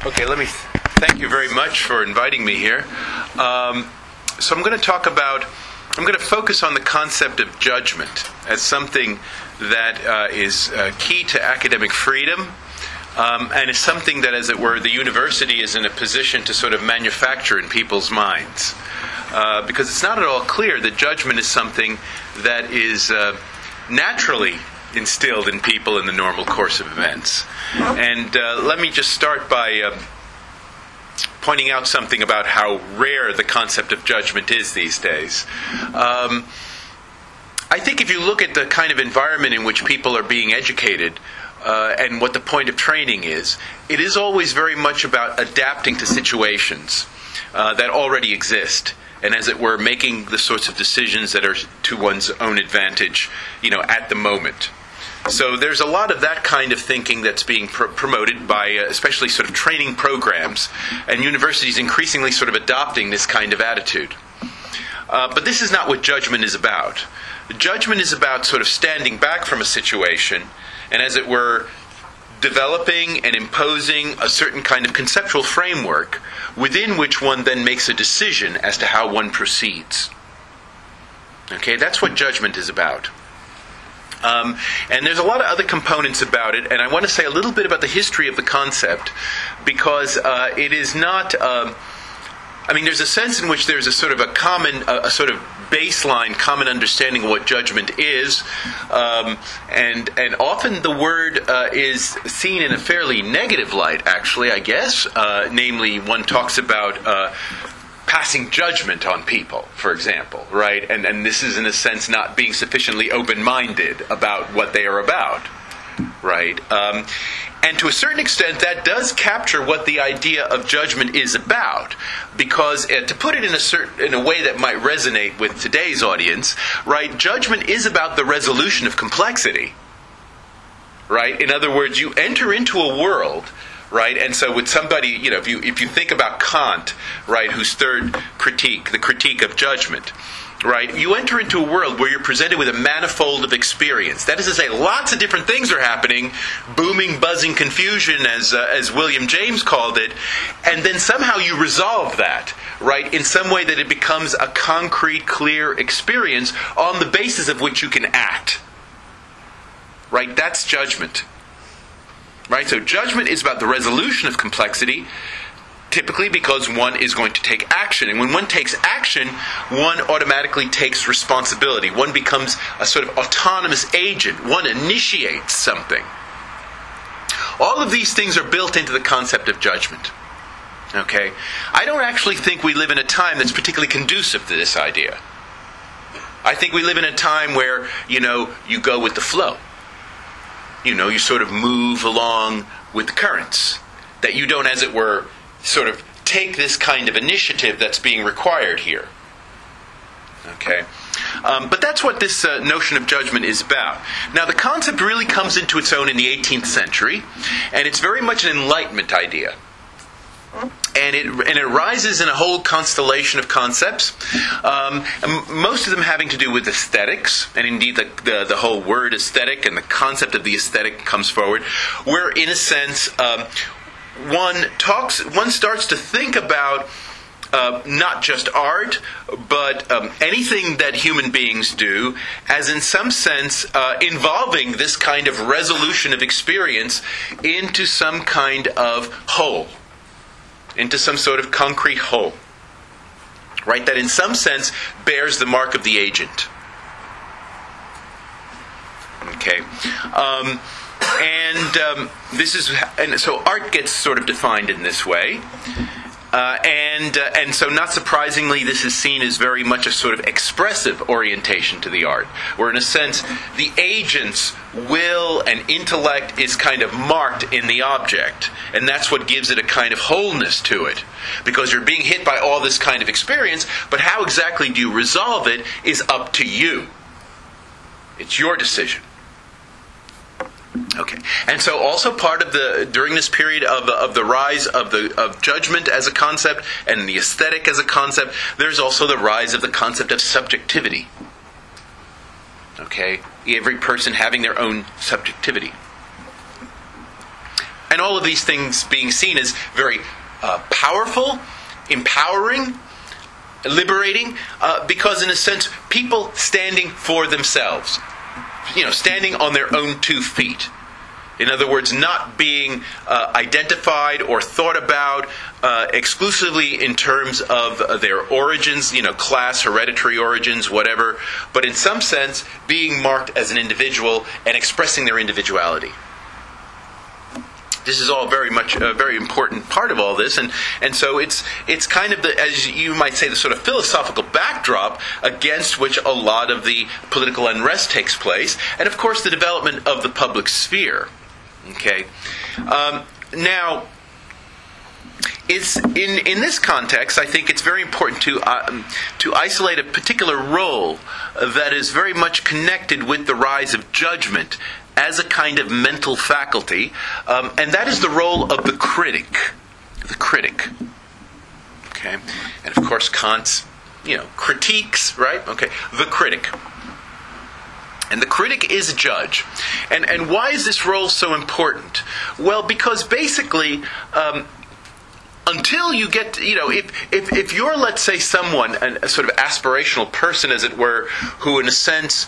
Okay, thank you very much for inviting me here. So I'm going to focus on the concept of judgment as something that is key to academic freedom, and is something that, as it were, the university is in a position to sort of manufacture in people's minds. Because it's not at all clear that judgment is something that is naturally instilled in people in the normal course of events. And let me just start by pointing out something about how rare the concept of judgment is these days. I think if you look at the kind of environment in which people are being educated, and what the point of training is, it is always very much about adapting to situations that already exist, and as it were, making the sorts of decisions that are to one's own advantage, at the moment. So there's a lot of that kind of thinking that's being promoted by especially sort of training programs, and universities increasingly sort of adopting this kind of attitude. But this is not what judgment is about. Judgment is about sort of standing back from a situation and, as it were, developing and imposing a certain kind of conceptual framework within which one then makes a decision as to how one proceeds. Okay, that's what judgment is about. And there's a lot of other components about it, and I want to say a little bit about the history of the concept, because it is not... there's a sense in which there's a sort of a sort of baseline common understanding of what judgment is, and often the word is seen in a fairly negative light, actually, I guess. Namely, one talks about passing judgment on people, for example, right? And this is, in a sense, not being sufficiently open-minded about what they are about, right? And to a certain extent, that does capture what the idea of judgment is about, because to put it in a way that might resonate with today's audience, right? Judgment is about the resolution of complexity, right? In other words, you enter into a world. Right, and so with somebody, if you think about Kant, right, whose third critique, the critique of judgment, right, you enter into a world where you're presented with a manifold of experience. That is to say, lots of different things are happening, booming, buzzing confusion, as William James called it, and then somehow you resolve that, right, in some way that it becomes a concrete, clear experience on the basis of which you can act. Right, that's judgment. Right? So judgment is about the resolution of complexity, typically because one is going to take action. And when one takes action, one automatically takes responsibility. One becomes a sort of autonomous agent. One initiates something. All of these things are built into the concept of judgment. Okay? I don't actually think we live in a time that's particularly conducive to this idea. I think we live in a time where, you go with the flow. You sort of move along with the currents. That you don't, as it were, sort of take this kind of initiative that's being required here. Okay? But that's what this notion of judgment is about. Now, the concept really comes into its own in the 18th century, and it's very much an Enlightenment idea. And it rises in a whole constellation of concepts, and most of them having to do with aesthetics, and indeed the whole word aesthetic and the concept of the aesthetic comes forward, where, in a sense, one starts to think about not just art, but anything that human beings do, as in some sense involving this kind of resolution of experience into some kind of whole. Into some sort of concrete whole, right? That in some sense bears the mark of the agent. Okay, and so art gets sort of defined in this way, and so not surprisingly, this is seen as very much a sort of expressive orientation to the art, where in a sense the agent's will and intellect is kind of marked in the object, and that's what gives it a kind of wholeness to it, because you're being hit by all this kind of experience, but how exactly do you resolve it is up to you. It's your decision. Okay, and so also part of during this period of the rise of judgment as a concept and the aesthetic as a concept, there's also the rise of the concept of subjectivity. Okay, every person having their own subjectivity. And all of these things being seen as very powerful, empowering, liberating, because in a sense, people standing for themselves, standing on their own 2 feet. In other words, not being identified or thought about exclusively in terms of their origins, class, hereditary origins, whatever, but in some sense being marked as an individual and expressing their individuality. This is all very much a very important part of all this, and so it's kind of as you might say, the sort of philosophical backdrop against which a lot of the political unrest takes place, and of course the development of the public sphere. Okay, now is in this context, I think it's very important to isolate a particular role that is very much connected with the rise of judgment as a kind of mental faculty, and that is the role of the critic. The critic. Okay? And of course Kant's, critiques, right? Okay. The critic. And the critic is a judge. And why is this role so important? Well, because basically, until you get to, if you're, let's say, someone, a sort of aspirational person, as it were, who in a sense,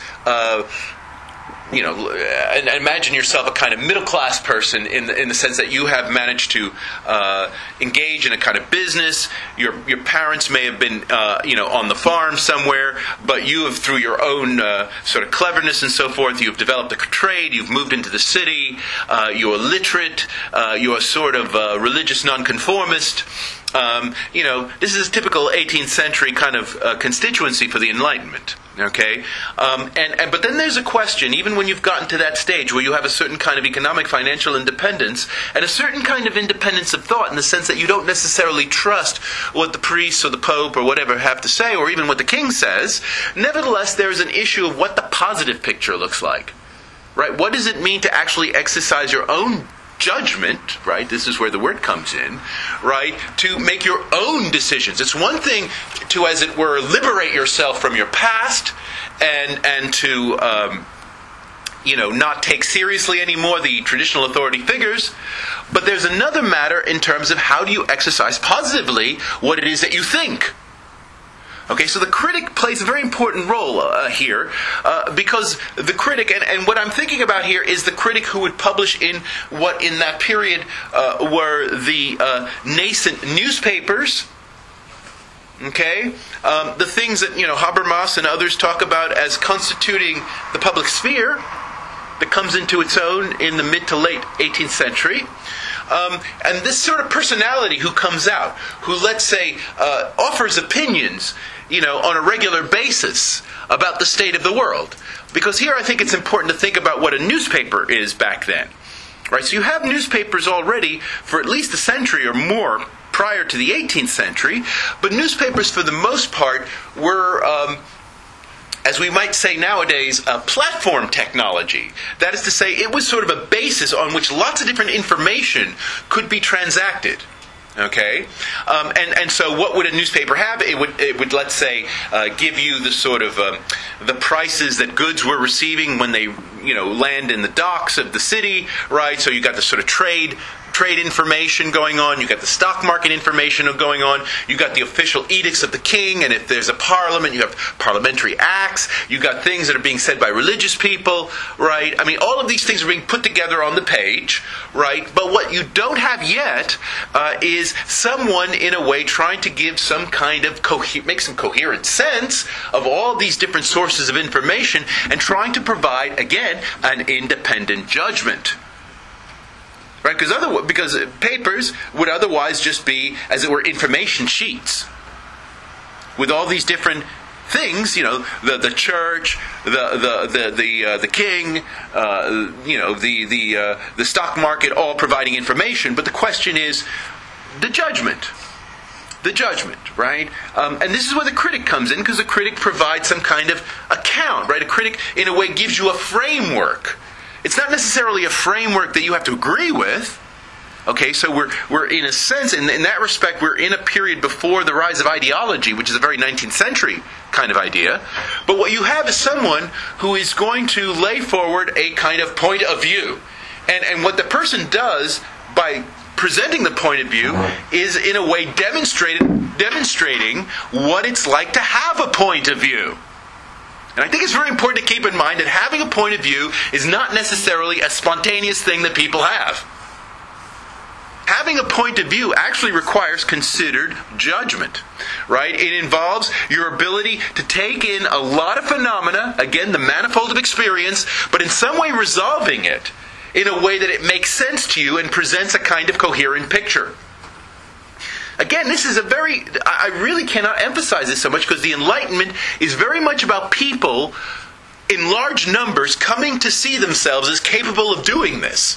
and imagine yourself a kind of middle-class person in the sense that you have managed to engage in a kind of business. Your parents may have been, on the farm somewhere, but you have, through your own sort of cleverness and so forth, you've developed a trade, you've moved into the city, you're literate, you're a sort of religious nonconformist. This is a typical 18th century kind of constituency for the Enlightenment. Okay, but then there's a question, even when you've gotten to that stage where you have a certain kind of economic, financial independence, and a certain kind of independence of thought, in the sense that you don't necessarily trust what the priests or the Pope or whatever have to say, or even what the king says. Nevertheless, there's an issue of what the positive picture looks like. Right? What does it mean to actually exercise your own judgment, right? This is where the word comes in, right? To make your own decisions. It's one thing to, as it were, liberate yourself from your past and to, not take seriously anymore the traditional authority figures. But there's another matter in terms of how do you exercise positively what it is that you think. Okay, so the critic plays a very important role here, because the critic, and what I'm thinking about here is the critic who would publish in what in that period were the nascent newspapers, okay, the things that, Habermas and others talk about as constituting the public sphere that comes into its own in the mid to late 18th century. And this sort of personality who comes out, who, let's say, offers opinions, on a regular basis about the state of the world. Because here I think it's important to think about what a newspaper is back then. Right? So you have newspapers already for at least a century or more prior to the 18th century, but newspapers for the most part were, as we might say nowadays, a platform technology. That is to say, it was sort of a basis on which lots of different information could be transacted. Okay, and so what would a newspaper have? It would let's say give you the sort of the prices that goods were receiving when they land in the docks of the city, right? So you got the sort of trade information going on, you got the stock market information going on, you got the official edicts of the king, and if there's a parliament, you have parliamentary acts, you got things that are being said by religious people, right? I mean, all of these things are being put together on the page, right? But what you don't have yet is someone, in a way, trying to give some kind of make some coherent sense of all these different sources of information and trying to provide, again, an independent judgment. Right, because papers would otherwise just be, as it were, information sheets with all these different things. The church, the king, the stock market, all providing information. But the question is the judgment. The judgment, right? And this is where the critic comes in, because the critic provides some kind of account, right? A critic, in a way, gives you a framework. It's not necessarily a framework that you have to agree with. Okay, so we're in a sense, in that respect, we're in a period before the rise of ideology, which is a very 19th century kind of idea. But what you have is someone who is going to lay forward a kind of point of view. And what the person does by presenting the point of view, is in a way demonstrating what it's like to have a point of view. And I think it's very important to keep in mind that having a point of view is not necessarily a spontaneous thing that people have. Having a point of view actually requires considered judgment, right? It involves your ability to take in a lot of phenomena, again, the manifold of experience, but in some way resolving it in a way that it makes sense to you and presents a kind of coherent picture. Again, this is I really cannot emphasize this so much, because the Enlightenment is very much about people in large numbers coming to see themselves as capable of doing this.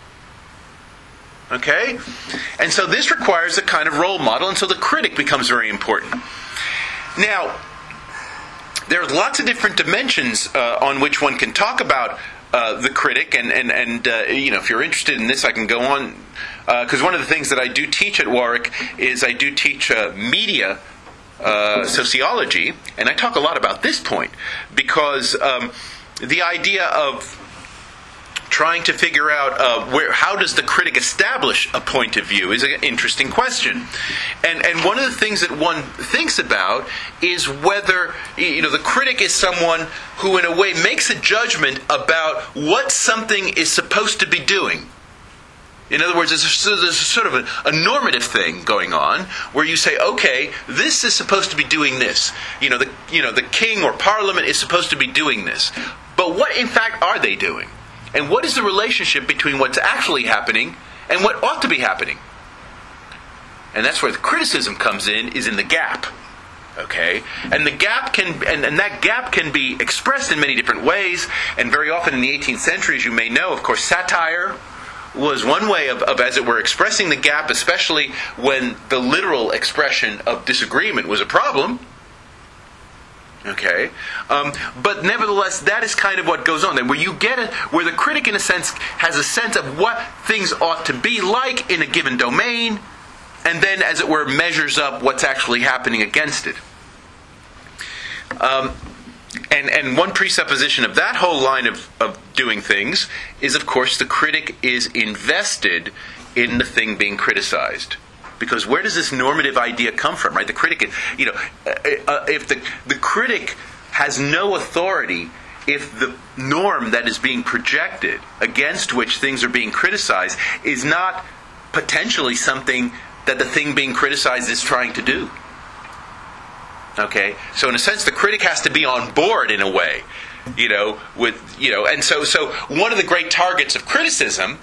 Okay? And so this requires a kind of role model, and so the critic becomes very important. Now, there are lots of different dimensions on which one can talk about the critic, and if you're interested in this, I can go on, because one of the things that I do teach at Warwick is I do teach media sociology, and I talk a lot about this point, because the idea of trying to figure out how does the critic establish a point of view is an interesting question. And one of the things that one thinks about is whether the critic is someone who in a way makes a judgment about what something is supposed to be doing. In other words, there's sort of a normative thing going on where you say, okay, this is supposed to be doing this. The king or parliament is supposed to be doing this. But what in fact are they doing? And what is the relationship between what's actually happening and what ought to be happening? And that's where the criticism comes in, is in the gap. Okay? And the gap that gap can be expressed in many different ways, and very often in the 18th century, as you may know, of course, satire was one way of, as it were, expressing the gap, especially when the literal expression of disagreement was a problem. Okay, but nevertheless, that is kind of what goes on there, where you get where the critic, in a sense, has a sense of what things ought to be like in a given domain, and then, as it were, measures up what's actually happening against it. And one presupposition of that whole line of doing things is, of course, the critic is invested in the thing being criticized. Because where does this normative idea come from, right? The critic, if the critic has no authority, if the norm that is being projected against which things are being criticized is not potentially something that the thing being criticized is trying to do. Okay? So in a sense, the critic has to be on board in a way, and so one of the great targets of criticism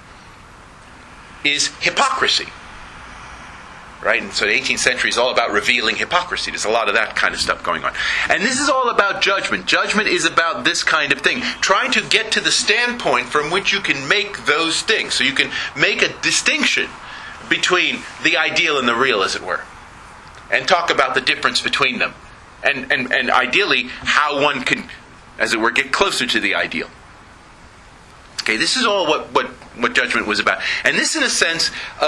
is hypocrisy. Right? And so the 18th century is all about revealing hypocrisy. There's a lot of that kind of stuff going on. And this is all about judgment. Judgment is about this kind of thing. Trying to get to the standpoint from which you can make those things. So you can make a distinction between the ideal and the real, as it were. And talk about the difference between them. And ideally, how one can, as it were, get closer to the ideal. Okay, this is all what judgment was about. And this, in a sense,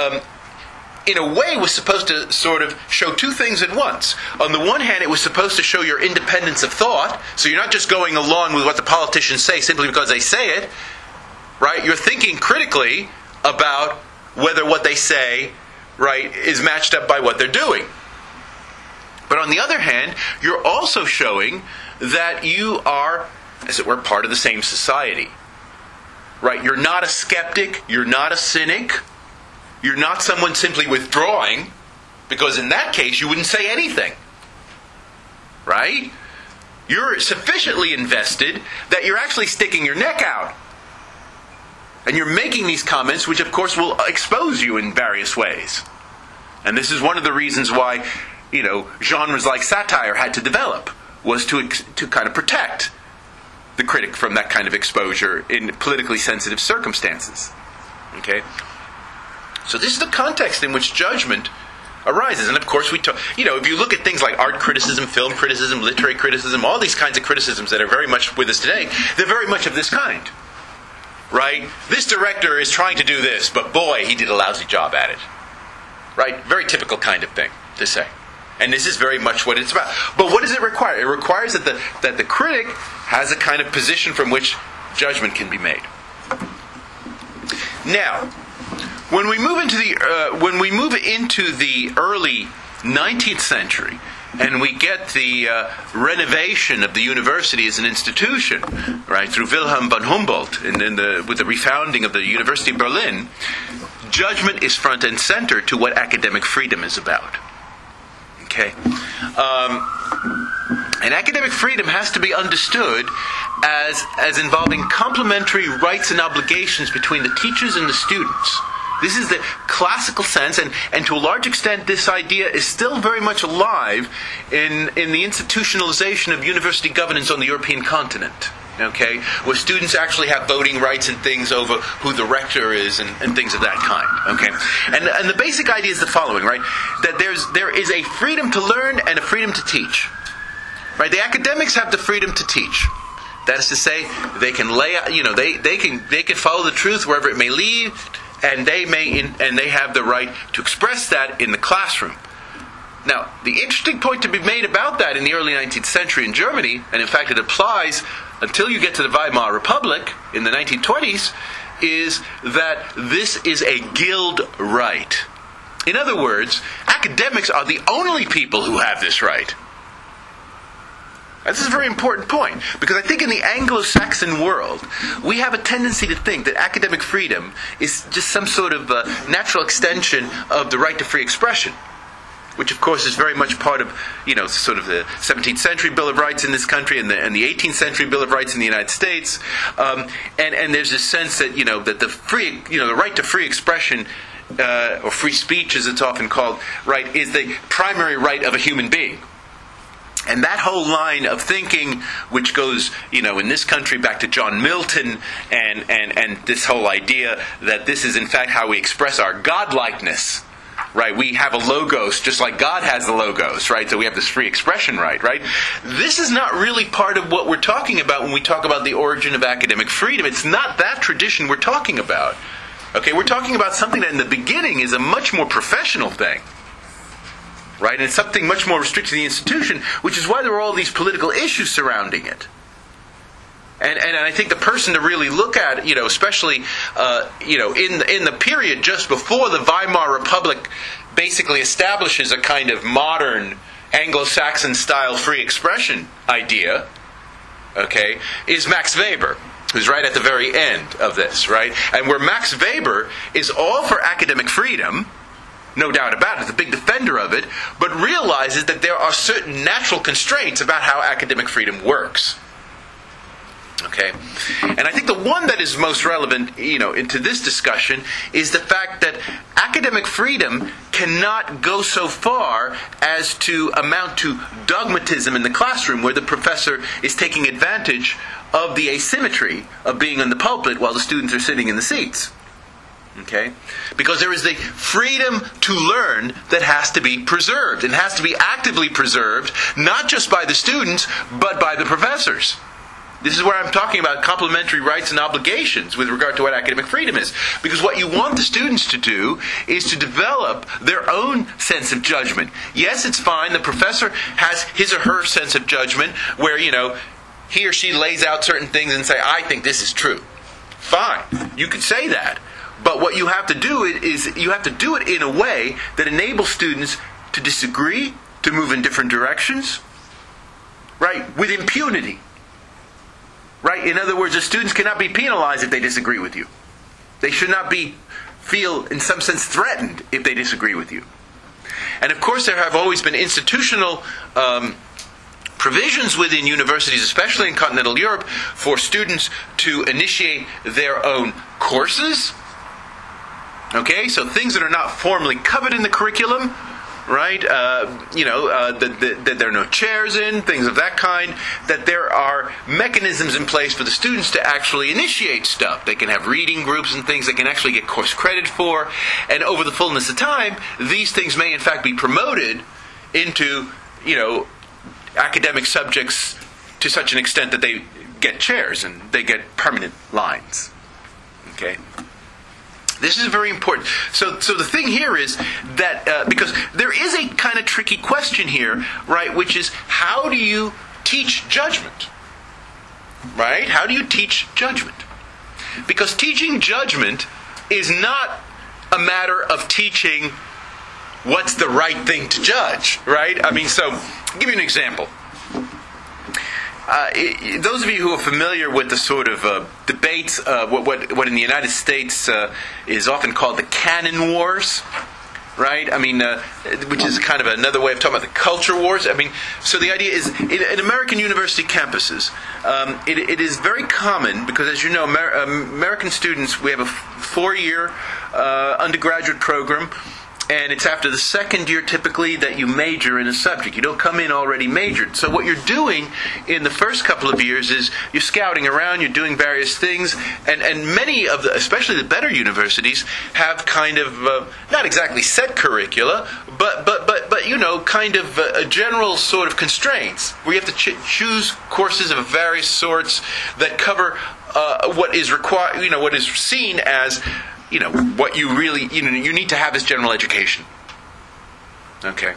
in a way, was supposed to sort of show two things at once. On the one hand, it was supposed to show your independence of thought, so you're not just going along with what the politicians say simply because they say it, right? You're thinking critically about whether what they say, right, is matched up by what they're doing. But on the other hand, you're also showing that you are, as it were, part of the same society. Right? You're not a skeptic, you're not a cynic, you're not someone simply withdrawing, because in that case you wouldn't say anything. Right? You're sufficiently invested that you're actually sticking your neck out. And you're making these comments, which of course will expose you in various ways. And this is one of the reasons why, genres like satire had to develop, was to kind of protect the critic from that kind of exposure in politically sensitive circumstances. Okay? So this is the context in which judgment arises. And of course if you look at things like art criticism, film criticism, literary criticism, all these kinds of criticisms that are very much with us today, they're very much of this kind. Right? This director is trying to do this, but boy, he did a lousy job at it. Right? Very typical kind of thing to say. And this is very much what it's about. But what does it require? It requires that the critic has a kind of position from which judgment can be made. Now, when we move into the early 19th century, and we get the renovation of the university as an institution, right, through Wilhelm von Humboldt, with the refounding of the University of Berlin, judgment is front and center to what academic freedom is about. Okay, and academic freedom has to be understood as involving complementary rights and obligations between the teachers and the students. This is the classical sense, and to a large extent this idea is still very much alive in the institutionalization of university governance on the European continent. Okay, where students actually have voting rights and things over who the rector is and things of that kind. Okay, and the basic idea is the following, right? That there is a freedom to learn and a freedom to teach. Right? The academics have the freedom to teach. That is to say, they can lay out, they can follow the truth wherever it may lead, and they have the right to express that in the classroom. Now, the interesting point to be made about that in the early 19th century in Germany, and in fact it applies until you get to the Weimar Republic in the 1920s, is that this is a guild right. In other words, academics are the only people who have this right. This is a very important point, because I think in the Anglo-Saxon world, we have a tendency to think that academic freedom is just some sort of natural extension of the right to free expression, which of course is very much part of, sort of the 17th century Bill of Rights in this country and the 18th century Bill of Rights in the United States. And there's this sense that, that the right to free expression, or free speech as it's often called, right, is the primary right of a human being. And that whole line of thinking, which goes, in this country back to John Milton, and this whole idea that this is in fact how we express our godlikeness, right? We have a logos just like God has the logos, right? So we have this free expression right? This is not really part of what we're talking about when we talk about the origin of academic freedom. It's not that tradition we're talking about. Okay, we're talking about something that in the beginning is a much more professional thing. Right? And it's something much more restricted to the institution, which is why there are all these political issues surrounding it. And I think the person to really look at, especially, in the period just before the Weimar Republic basically establishes a kind of modern Anglo-Saxon style free expression idea, okay, is Max Weber, who's right at the very end of this, right? And where Max Weber is all for academic freedom, no doubt about it, is a big defender of it, but realizes that there are certain natural constraints about how academic freedom works. Okay? And I think the one that is most relevant, into this discussion is the fact that academic freedom cannot go so far as to amount to dogmatism in the classroom, where the professor is taking advantage of the asymmetry of being on the pulpit while the students are sitting in the seats. Okay? Because there is the freedom to learn that has to be preserved, and has to be actively preserved, not just by the students, but by the professors. This is where I'm talking about complementary rights and obligations with regard to what academic freedom is. Because what you want the students to do is to develop their own sense of judgment. Yes, it's fine, the professor has his or her sense of judgment, where, he or she lays out certain things and say, I think this is true. Fine, you can say that. But what you have to do is you have to do it in a way that enables students to disagree, to move in different directions, right, with impunity. Right? In other words, the students cannot be penalized if they disagree with you. They should not feel, in some sense, threatened if they disagree with you. And of course, there have always been institutional provisions within universities, especially in continental Europe, for students to initiate their own courses. Okay, so things that are not formally covered in the curriculum, right? That there are no chairs in, things of that kind. That there are mechanisms in place for the students to actually initiate stuff. They can have reading groups and things they can actually get course credit for. And over the fullness of time, these things may in fact be promoted into, academic subjects to such an extent that they get chairs and they get permanent lines. Okay? This is very important. So the thing here is that, because there is a kind of tricky question here, right, which is, how do you teach judgment? Right? How do you teach judgment? Because teaching judgment is not a matter of teaching what's the right thing to judge, right? I mean, so, I'll give you an example. Those of you who are familiar with the sort of debates, what in the United States is often called the canon wars, right? I mean, which is kind of another way of talking about the culture wars. I mean, so the idea is, in American university campuses, it is very common, because as you know, American students, we have a 4-year undergraduate program, and it's after the second year, typically, that you major in a subject. You don't come in already majored. So what you're doing in the first couple of years is you're scouting around, you're doing various things, and many of the, especially the better universities, have kind of, not exactly set curricula, but you know, kind of a general sort of constraints, where you have to choose courses of various sorts that cover what is required, you know, what is seen as, you know, what you really, you know, you need to have this general education. Okay.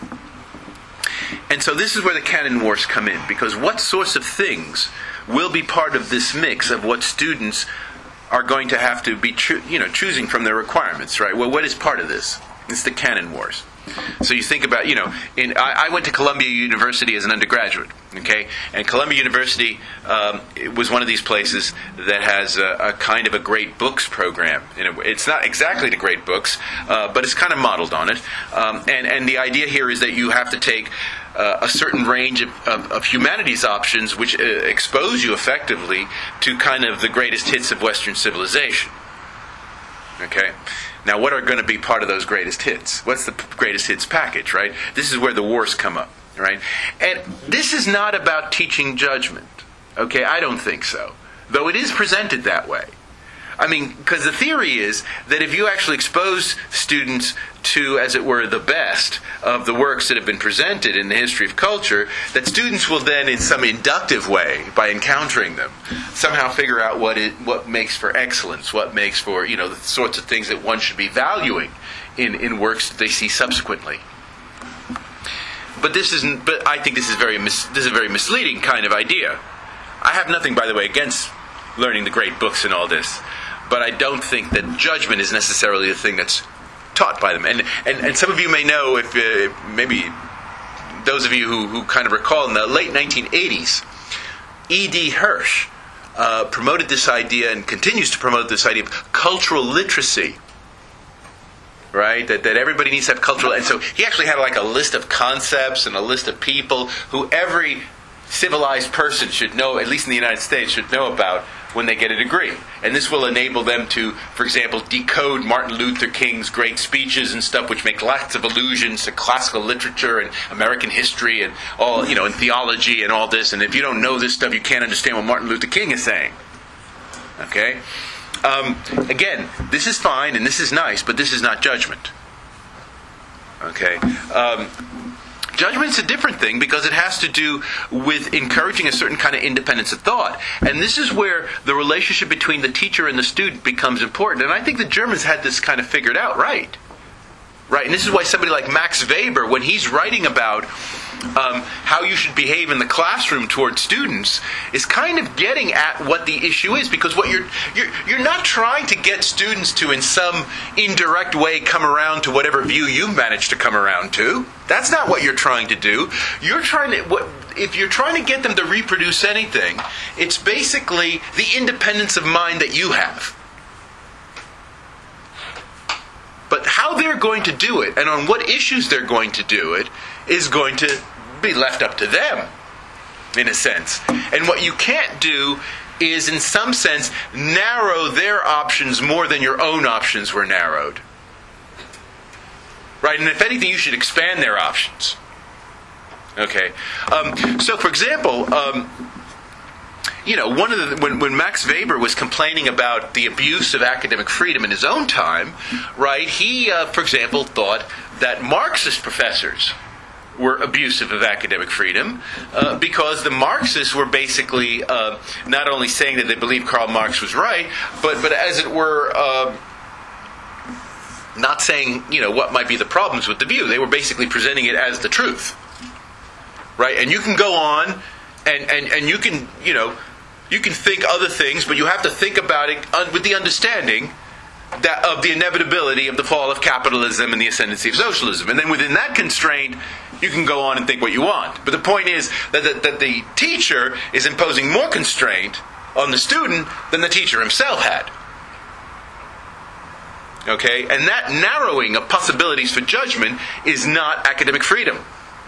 And so this is where the canon wars come in, because what sorts of things will be part of this mix of what students are going to have to be, choosing from their requirements, right? Well, what is part of this? It's the canon wars. So you think about, you know, I went to Columbia University as an undergraduate, okay? And Columbia University was one of these places that has a kind of a great books program. It's not exactly the great books, but it's kind of modeled on it. And the idea here is that you have to take a certain range of humanities options which expose you effectively to kind of the greatest hits of Western civilization. Okay? Now, what are going to be part of those greatest hits? What's the greatest hits package, right? This is where the wars come up, right? And this is not about teaching judgment, okay? I don't think so, though it is presented that way. I mean, because the theory is that if you actually expose students to, as it were, the best of the works that have been presented in the history of culture, that students will then, in some inductive way, by encountering them, somehow figure out what makes for excellence, what makes for, you know, the sorts of things that one should be valuing in works that they see subsequently. But I think this is a very misleading kind of idea. I have nothing, by the way, against learning the great books and all this. But I don't think that judgment is necessarily the thing that's taught by them. And some of you may know, if maybe those of you who kind of recall, in the late 1980s, E.D. Hirsch promoted this idea and continues to promote this idea of cultural literacy. Right? That everybody needs to have cultural... And so he actually had like a list of concepts and a list of people who every civilized person should know, at least in the United States, should know about when they get a degree. And this will enable them to, for example, decode Martin Luther King's great speeches and stuff, which make lots of allusions to classical literature and American history and all, you know, and theology and all this. And if you don't know this stuff, you can't understand what Martin Luther King is saying. Okay? Again, this is fine and this is nice, but this is not judgment. Okay? Judgment's a different thing because it has to do with encouraging a certain kind of independence of thought. And this is where the relationship between the teacher and the student becomes important. And I think the Germans had this kind of figured out right. Right? And this is why somebody like Max Weber, when he's writing about how you should behave in the classroom towards students, is kind of getting at what the issue is. Because what you're not trying to get students to, in some indirect way, come around to whatever view you've managed to come around to. That's not what you're trying to do. You're trying to... If you're trying to get them to reproduce anything, it's basically the independence of mind that you have. But how they're going to do it, and on what issues they're going to do it, is going to be left up to them, in a sense. And what you can't do is, in some sense, narrow their options more than your own options were narrowed. Right? And if anything, you should expand their options. Okay. So, for example... you know, when Max Weber was complaining about the abuse of academic freedom in his own time, right, he, for example, thought that Marxist professors were abusive of academic freedom because the Marxists were basically not only saying that they believed Karl Marx was right, but as it were, not saying, you know, what might be the problems with the view. They were basically presenting it as the truth. Right? And you can go on and you can, you know, you can think other things, but you have to think about it with the understanding of the inevitability of the fall of capitalism and the ascendancy of socialism. And then within that constraint, you can go on and think what you want. But the point is that the teacher is imposing more constraint on the student than the teacher himself had. Okay? And that narrowing of possibilities for judgment is not academic freedom.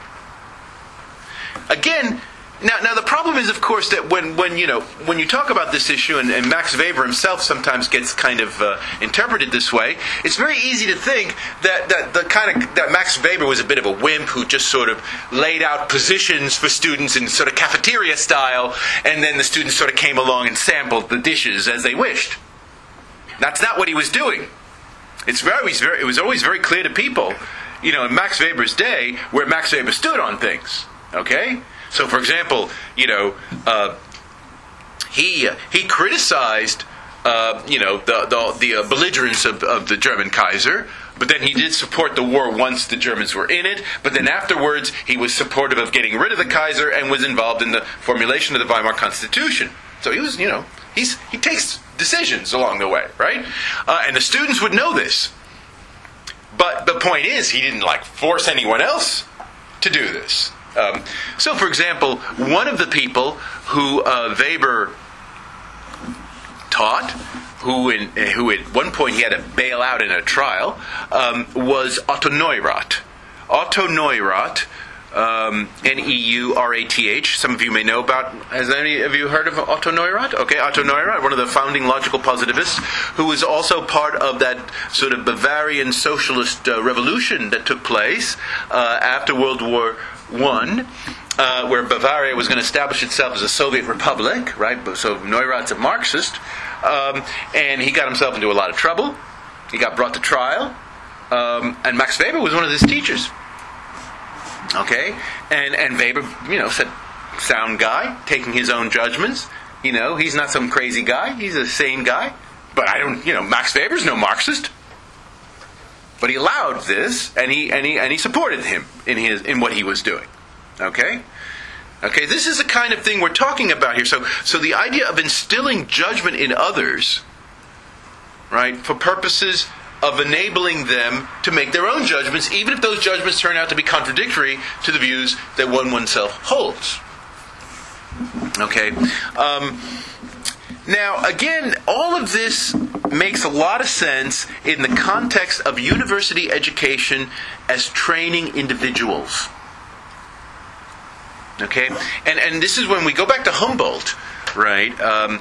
Again, now the problem is, of course, that when you talk about this issue, and Max Weber himself sometimes gets kind of interpreted this way, it's very easy to think that Max Weber was a bit of a wimp who just sort of laid out positions for students in sort of cafeteria style, and then the students sort of came along and sampled the dishes as they wished. That's not what he was doing. It was always very clear to people, in Max Weber's day, where Max Weber stood on things. Okay? So, for example, he criticized, the belligerence of the German Kaiser, but then he did support the war once the Germans were in it. But then afterwards, he was supportive of getting rid of the Kaiser and was involved in the formulation of the Weimar Constitution. So he was, he takes decisions along the way, right? And the students would know this. But the point is, he didn't force anyone else to do this. So, for example, one of the people who Weber taught, who at one point he had to bail out in a trial, was Otto Neurath. Otto Neurath, Neurath. Some of you may know about. Has any of you heard of Otto Neurath? Okay, Otto Neurath, one of the founding logical positivists, who was also part of that sort of Bavarian socialist revolution that took place after World War I, where Bavaria was going to establish itself as a Soviet republic, right? So Neurath's a Marxist, and he got himself into a lot of trouble. He got brought to trial, and Max Weber was one of his teachers. Okay, and Weber, said, sound guy, taking his own judgments. He's not some crazy guy. He's a sane guy. But Max Weber's no Marxist. But he allowed this, and he supported him in what he was doing. Okay, this is the kind of thing we're talking about here. So the idea of instilling judgment in others, right, for purposes of enabling them to make their own judgments, even if those judgments turn out to be contradictory to the views that oneself holds. Okay. Now, again, all of this makes a lot of sense in the context of university education as training individuals. Okay? And this is when we go back to Humboldt, right?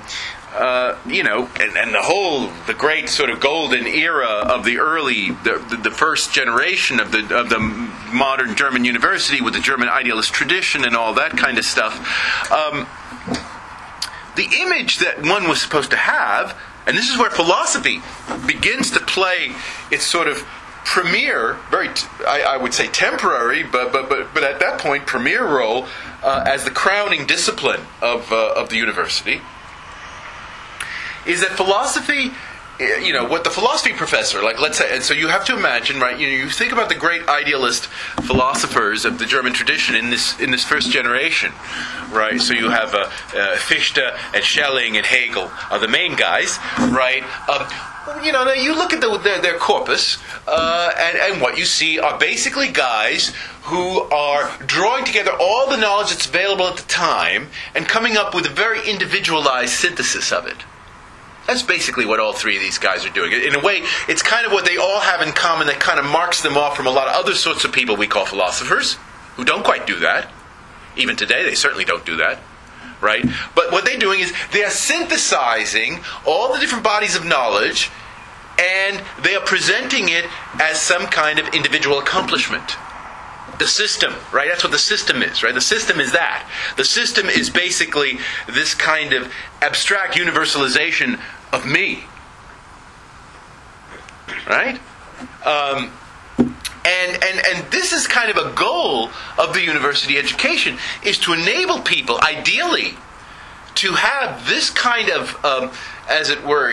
And the great sort of golden era of the first generation of the modern German university with the German idealist tradition and all that kind of stuff. The image that one was supposed to have, and this is where philosophy begins to play its sort of premier, I would say temporary, but at that point premier role as the crowning discipline of the university, is that philosophy, what the philosophy professor, let's say, and so you have to imagine, right, you think about the great idealist philosophers of the German tradition in this first generation, right? So you have Fichte and Schelling and Hegel are the main guys, right? You look at their corpus, and what you see are basically guys who are drawing together all the knowledge that's available at the time and coming up with a very individualized synthesis of it. That's basically what all three of these guys are doing. In a way, it's kind of what they all have in common that kind of marks them off from a lot of other sorts of people we call philosophers, who don't quite do that. Even today, they certainly don't do that. Right? But what they're doing is they are synthesizing all the different bodies of knowledge, and they are presenting it as some kind of individual accomplishment. The system, right? That's what the system is, right? The system is that. The system is basically this kind of abstract universalization of me. Right? And this is kind of a goal of the university education, is to enable people, ideally, to have this kind of, as it were,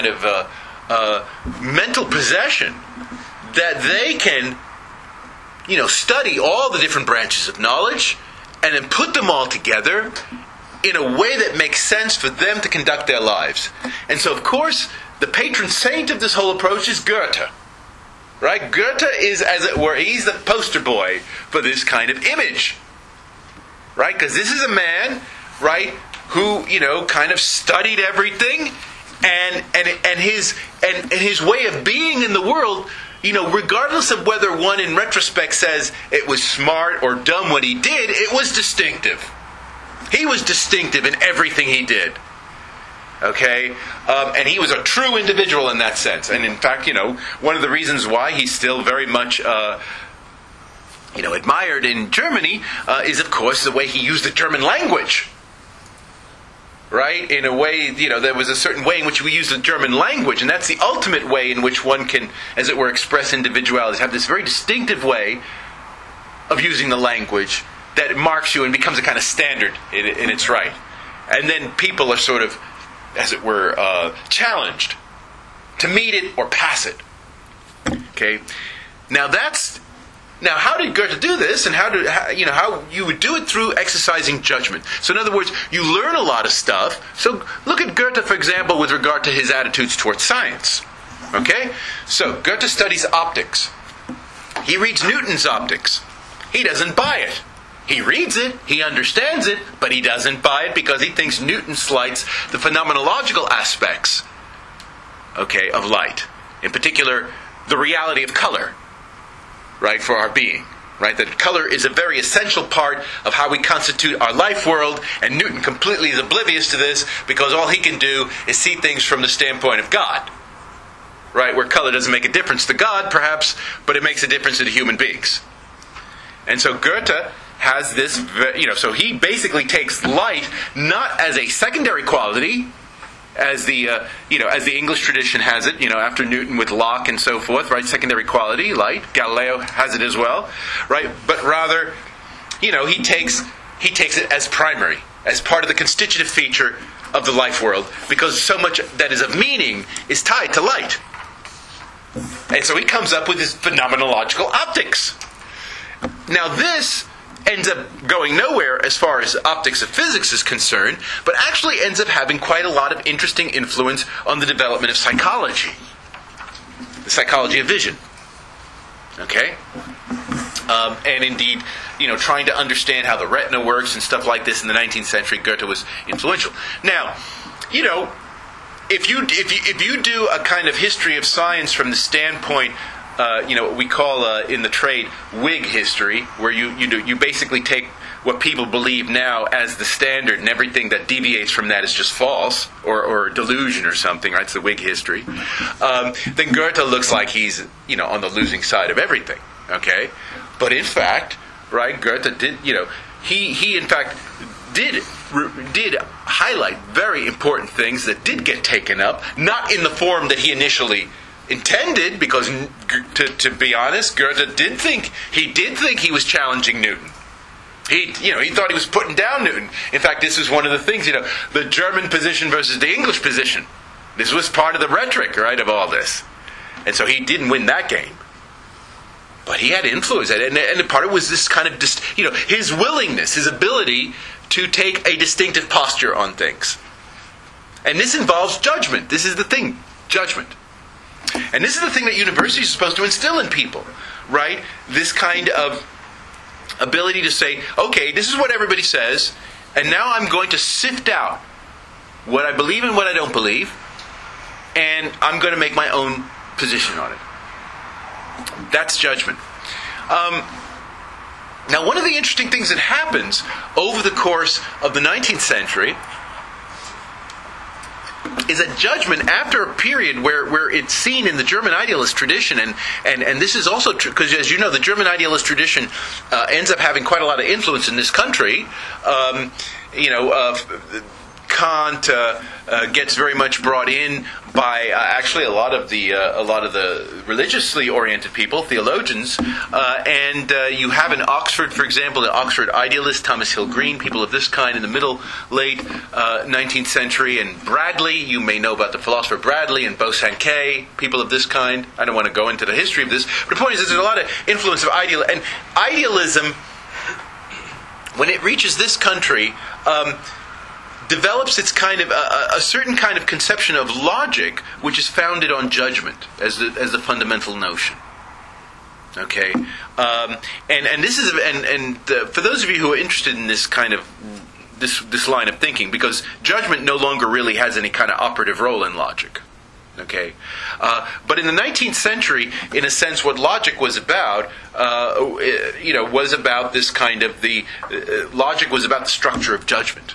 mental possession that they can, study all the different branches of knowledge and then put them all together in a way that makes sense for them to conduct their lives. And so, of course, the patron saint of this whole approach is Goethe. Right? Goethe is, as it were, he's the poster boy for this kind of image. Right? Because this is a man, right, who, kind of studied everything, and his way of being in the world, regardless of whether one in retrospect says it was smart or dumb what he did, it was distinctive. He was distinctive in everything he did. Okay? And he was a true individual in that sense. And in fact, one of the reasons why he's still very much, admired in Germany is, of course, the way he used the German language. Right? In a way, there was a certain way in which we use the German language, and that's the ultimate way in which one can, as it were, express individuality. Have this very distinctive way of using the language that marks you and becomes a kind of standard in its right. And then people are sort of, as it were, challenged to meet it or pass it. Okay? Now, how did Goethe do this, and how you would do it through exercising judgment. So, in other words, you learn a lot of stuff. So, look at Goethe, for example, with regard to his attitudes towards science. Okay? So, Goethe studies optics. He reads Newton's optics. He doesn't buy it. He reads it, he understands it, but he doesn't buy it because he thinks Newton slights the phenomenological aspects, okay, of light. In particular, the reality of color. Right, for our being. Right, that color is a very essential part of how we constitute our life world, and Newton completely is oblivious to this because all he can do is see things from the standpoint of God. Right, where color doesn't make a difference to God, perhaps, but it makes a difference to the human beings. And so Goethe has this, so he basically takes light not as a secondary quality, as the as the English tradition has it, after Newton with Locke and so forth, right? Secondary quality, light. Galileo has it as well, right? But rather, he takes it as primary, as part of the constitutive feature of the life world, because so much that is of meaning is tied to light. And so he comes up with his phenomenological optics. Now this ends up going nowhere as far as optics of physics is concerned, but actually ends up having quite a lot of interesting influence on the development of psychology. The psychology of vision. Okay? And indeed, trying to understand how the retina works and stuff like this in the 19th century, Goethe was influential. Now, if you do a kind of history of science from the standpoint what we call in the trade Whig history, where you basically take what people believe now as the standard, and everything that deviates from that is just false or delusion or something. Right? It's the Whig history. Then Goethe looks like he's on the losing side of everything. Okay, but in fact, right, Goethe did he in fact did highlight very important things that did get taken up, not in the form that he initially intended, because to be honest, Goethe did think he was challenging Newton. He thought he was putting down Newton. In fact, this was one of the things, the German position versus the English position. This was part of the rhetoric, right, of all this. And so he didn't win that game. But he had influence, and part of it was this kind of, his willingness, his ability to take a distinctive posture on things. And this involves judgment. This is the thing, judgment. And this is the thing that universities are supposed to instill in people, right? This kind of ability to say, okay, this is what everybody says, and now I'm going to sift out what I believe and what I don't believe, and I'm going to make my own position on it. That's judgment. Now, one of the interesting things that happens over the course of the 19th century is that judgment, after a period where it's seen in the German idealist tradition, and this is also true, because as you know, the German idealist tradition ends up having quite a lot of influence in this country. Kant gets very much brought in by actually a lot of the religiously oriented people, theologians, and you have in Oxford, for example, the Oxford idealists, Thomas Hill Green, people of this kind in the late 19th century, and Bradley, you may know about the philosopher Bradley, and Bosanquet, people of this kind. I don't want to go into the history of this, but the point is there's a lot of influence of idealism, when it reaches this country, develops its kind of a certain kind of conception of logic, which is founded on judgment as the fundamental notion. Okay, and this is for those of you who are interested in this kind of this line of thinking, because judgment no longer really has any kind of operative role in logic. Okay, but in the 19th century, in a sense, what logic was about, was about this kind of logic was about the structure of judgment,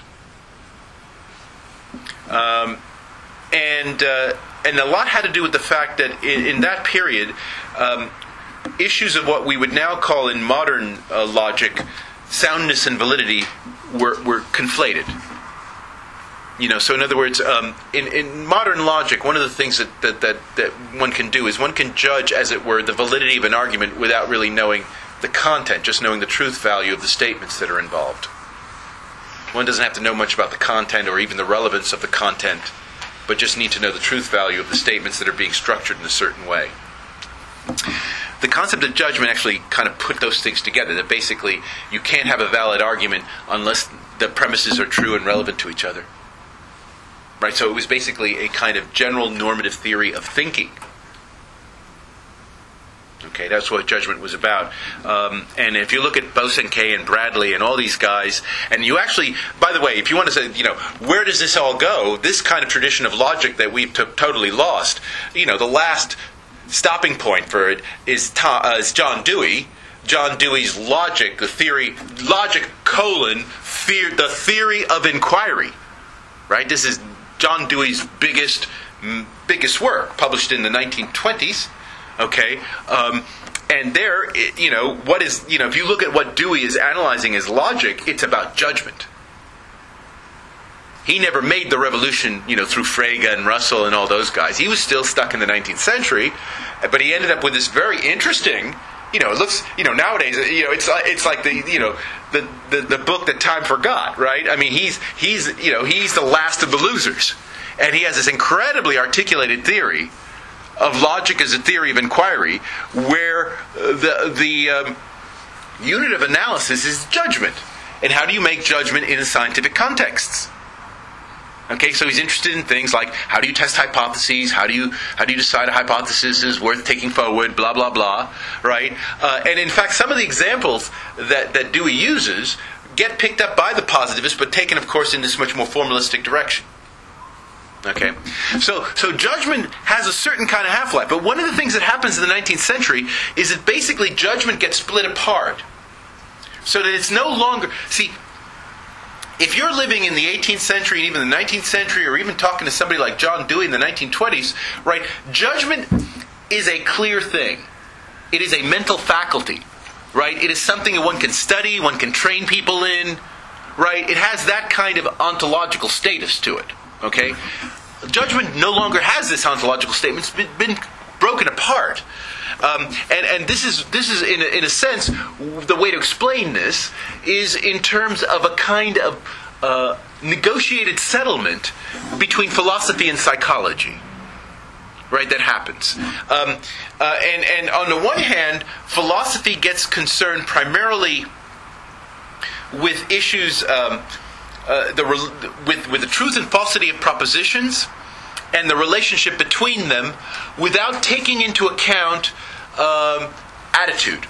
and a lot had to do with the fact that in that period, issues of what we would now call in modern logic, soundness and validity, were conflated. So in other words, in modern logic, one of the things that one can do is one can judge, as it were, the validity of an argument without really knowing the content, just knowing the truth value of the statements that are involved. One doesn't have to know much about the content or even the relevance of the content, but just need to know the truth value of the statements that are being structured in a certain way. The concept of judgment actually kind of put those things together, that basically you can't have a valid argument unless the premises are true and relevant to each other. Right, so it was basically a kind of general normative theory of thinking. Okay, that's what judgment was about. And if you look at Bosanquet and Bradley and all these guys, and you actually, by the way, if you want to say, where does this all go? This kind of tradition of logic that we've totally lost, the last stopping point for it is John Dewey. John Dewey's logic, the theory of inquiry. Right, this is John Dewey's biggest work, published in the 1920s. Okay, and there, what is, if you look at what Dewey is analyzing as logic, it's about judgment. He never made the revolution, through Frege and Russell and all those guys. He was still stuck in the 19th century, but he ended up with this very interesting. It looks, nowadays, it's like the book that time forgot, right? I mean, he's the last of the losers, and he has this incredibly articulated theory of logic as a theory of inquiry, where the unit of analysis is judgment, and how do you make judgment in scientific contexts? Okay, so he's interested in things like how do you test hypotheses, how do you decide a hypothesis is worth taking forward, blah blah blah, right? And in fact, some of the examples that Dewey uses get picked up by the positivists, but taken, of course, in this much more formalistic direction. Okay, so judgment has a certain kind of half-life, but one of the things that happens in the 19th century is that basically judgment gets split apart, so that it's no longer if you're living in the 18th century and even the 19th century, or even talking to somebody like John Dewey in the 1920s, right, judgment is a clear thing. It is a mental faculty, right? It is something that one can study, one can train people in, right? It has that kind of ontological status to it, okay? Judgment no longer has this ontological statement. It's been broken apart. And this is in a sense, the way to explain this is in terms of a kind of negotiated settlement between philosophy and psychology, right? That happens, and on the one hand, philosophy gets concerned primarily with issues with the truth and falsity of propositions and the relationship between them, without taking into account attitude.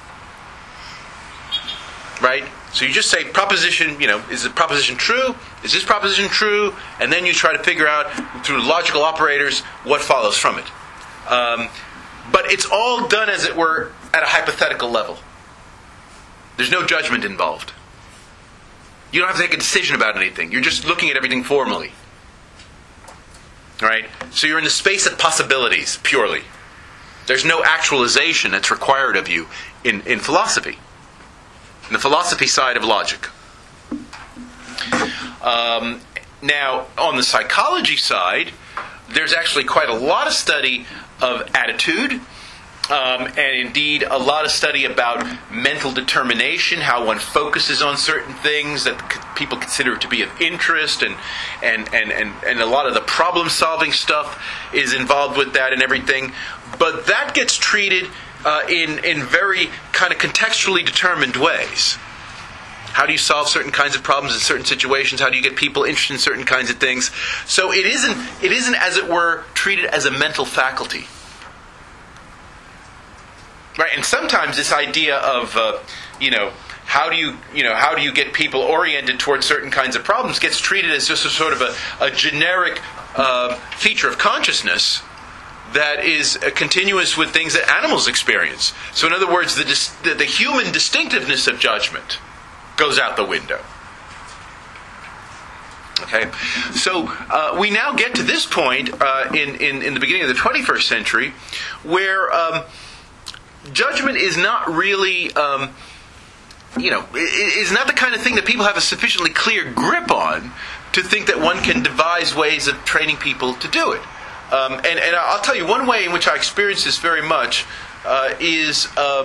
Right? So you just say proposition, is the proposition true? Is this proposition true? And then you try to figure out through logical operators what follows from it. But it's all done, as it were, at a hypothetical level. There's no judgment involved. You don't have to take a decision about anything. You're just looking at everything formally. Right? So you're in the space of possibilities, purely. There's no actualization that's required of you in philosophy. In the philosophy side of logic. Now, on the psychology side, there's actually quite a lot of study of attitude, and indeed a lot of study about mental determination, how one focuses on certain things that people consider to be of interest, and a lot of the problem-solving stuff is involved with that and everything. But that gets treated in very kind of contextually determined ways. How do you solve certain kinds of problems in certain situations? How do you get people interested in certain kinds of things? So it isn't, as it were, treated as a mental faculty. Right? And sometimes this idea of, how do you get people oriented towards certain kinds of problems gets treated as just a sort of a generic feature of consciousness that is continuous with things that animals experience. So in other words, the human distinctiveness of judgment goes out the window. Okay, so we now get to this point in the beginning of the 21st century where judgment is not really, is not the kind of thing that people have a sufficiently clear grip on to think that one can devise ways of training people to do it. And I'll tell you, one way in which I experience this very much is,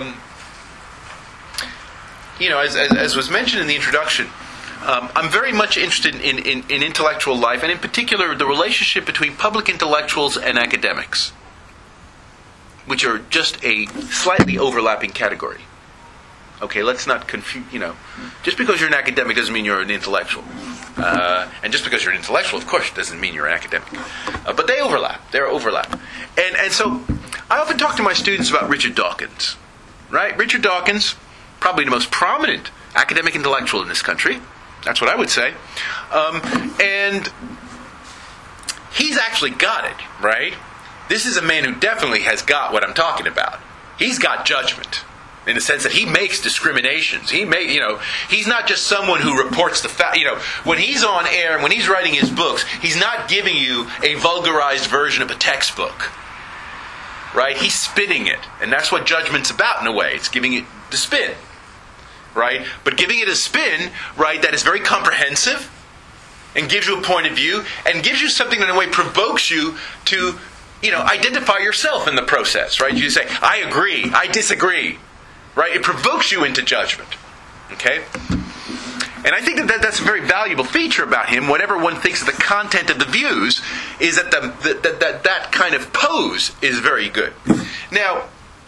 as was mentioned in the introduction, I'm very much interested in intellectual life, and in particular the relationship between public intellectuals and academics, which are just a slightly overlapping category. Okay, let's not confuse, just because you're an academic doesn't mean you're an intellectual. And just because you're an intellectual, of course, doesn't mean you're an academic. But they overlap. They're overlap. And so I often talk to my students about Richard Dawkins. Right? Richard Dawkins, probably the most prominent academic intellectual in this country. That's what I would say. And he's actually got it, right? This is a man who definitely has got what I'm talking about. He's got judgment. In the sense that he makes discriminations. He's not just someone who reports the fact. When he's on air and when he's writing his books, he's not giving you a vulgarized version of a textbook. Right? He's spinning it. And that's what judgment's about in a way. It's giving it the spin. Right? But giving it a spin, right, that is very comprehensive and gives you a point of view and gives you something that in a way provokes you to, identify yourself in the process. Right? You say, I agree, I disagree. Right? It provokes you into judgment. Okay? And I think that's a very valuable feature about him. Whatever one thinks of the content of the views, is that that kind of pose is very good. Now,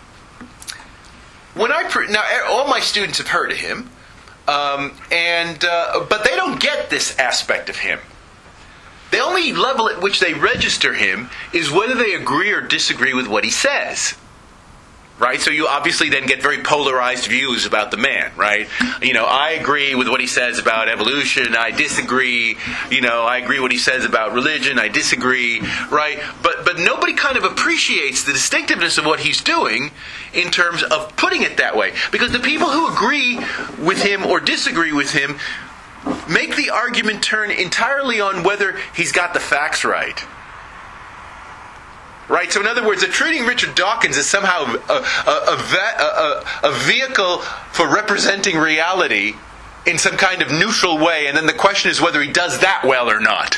all my students have heard of him, but they don't get this aspect of him. The only level at which they register him is whether they agree or disagree with what he says. Right? So you obviously then get very polarized views about the man, right? I agree with what he says about evolution. I disagree. I agree what he says about religion. I disagree, right? But nobody kind of appreciates the distinctiveness of what he's doing in terms of putting it that way. Because the people who agree with him or disagree with him make the argument turn entirely on whether he's got the facts right. Right? So in other words, they're treating Richard Dawkins as somehow a vehicle for representing reality in some kind of neutral way, and then the question is whether he does that well or not.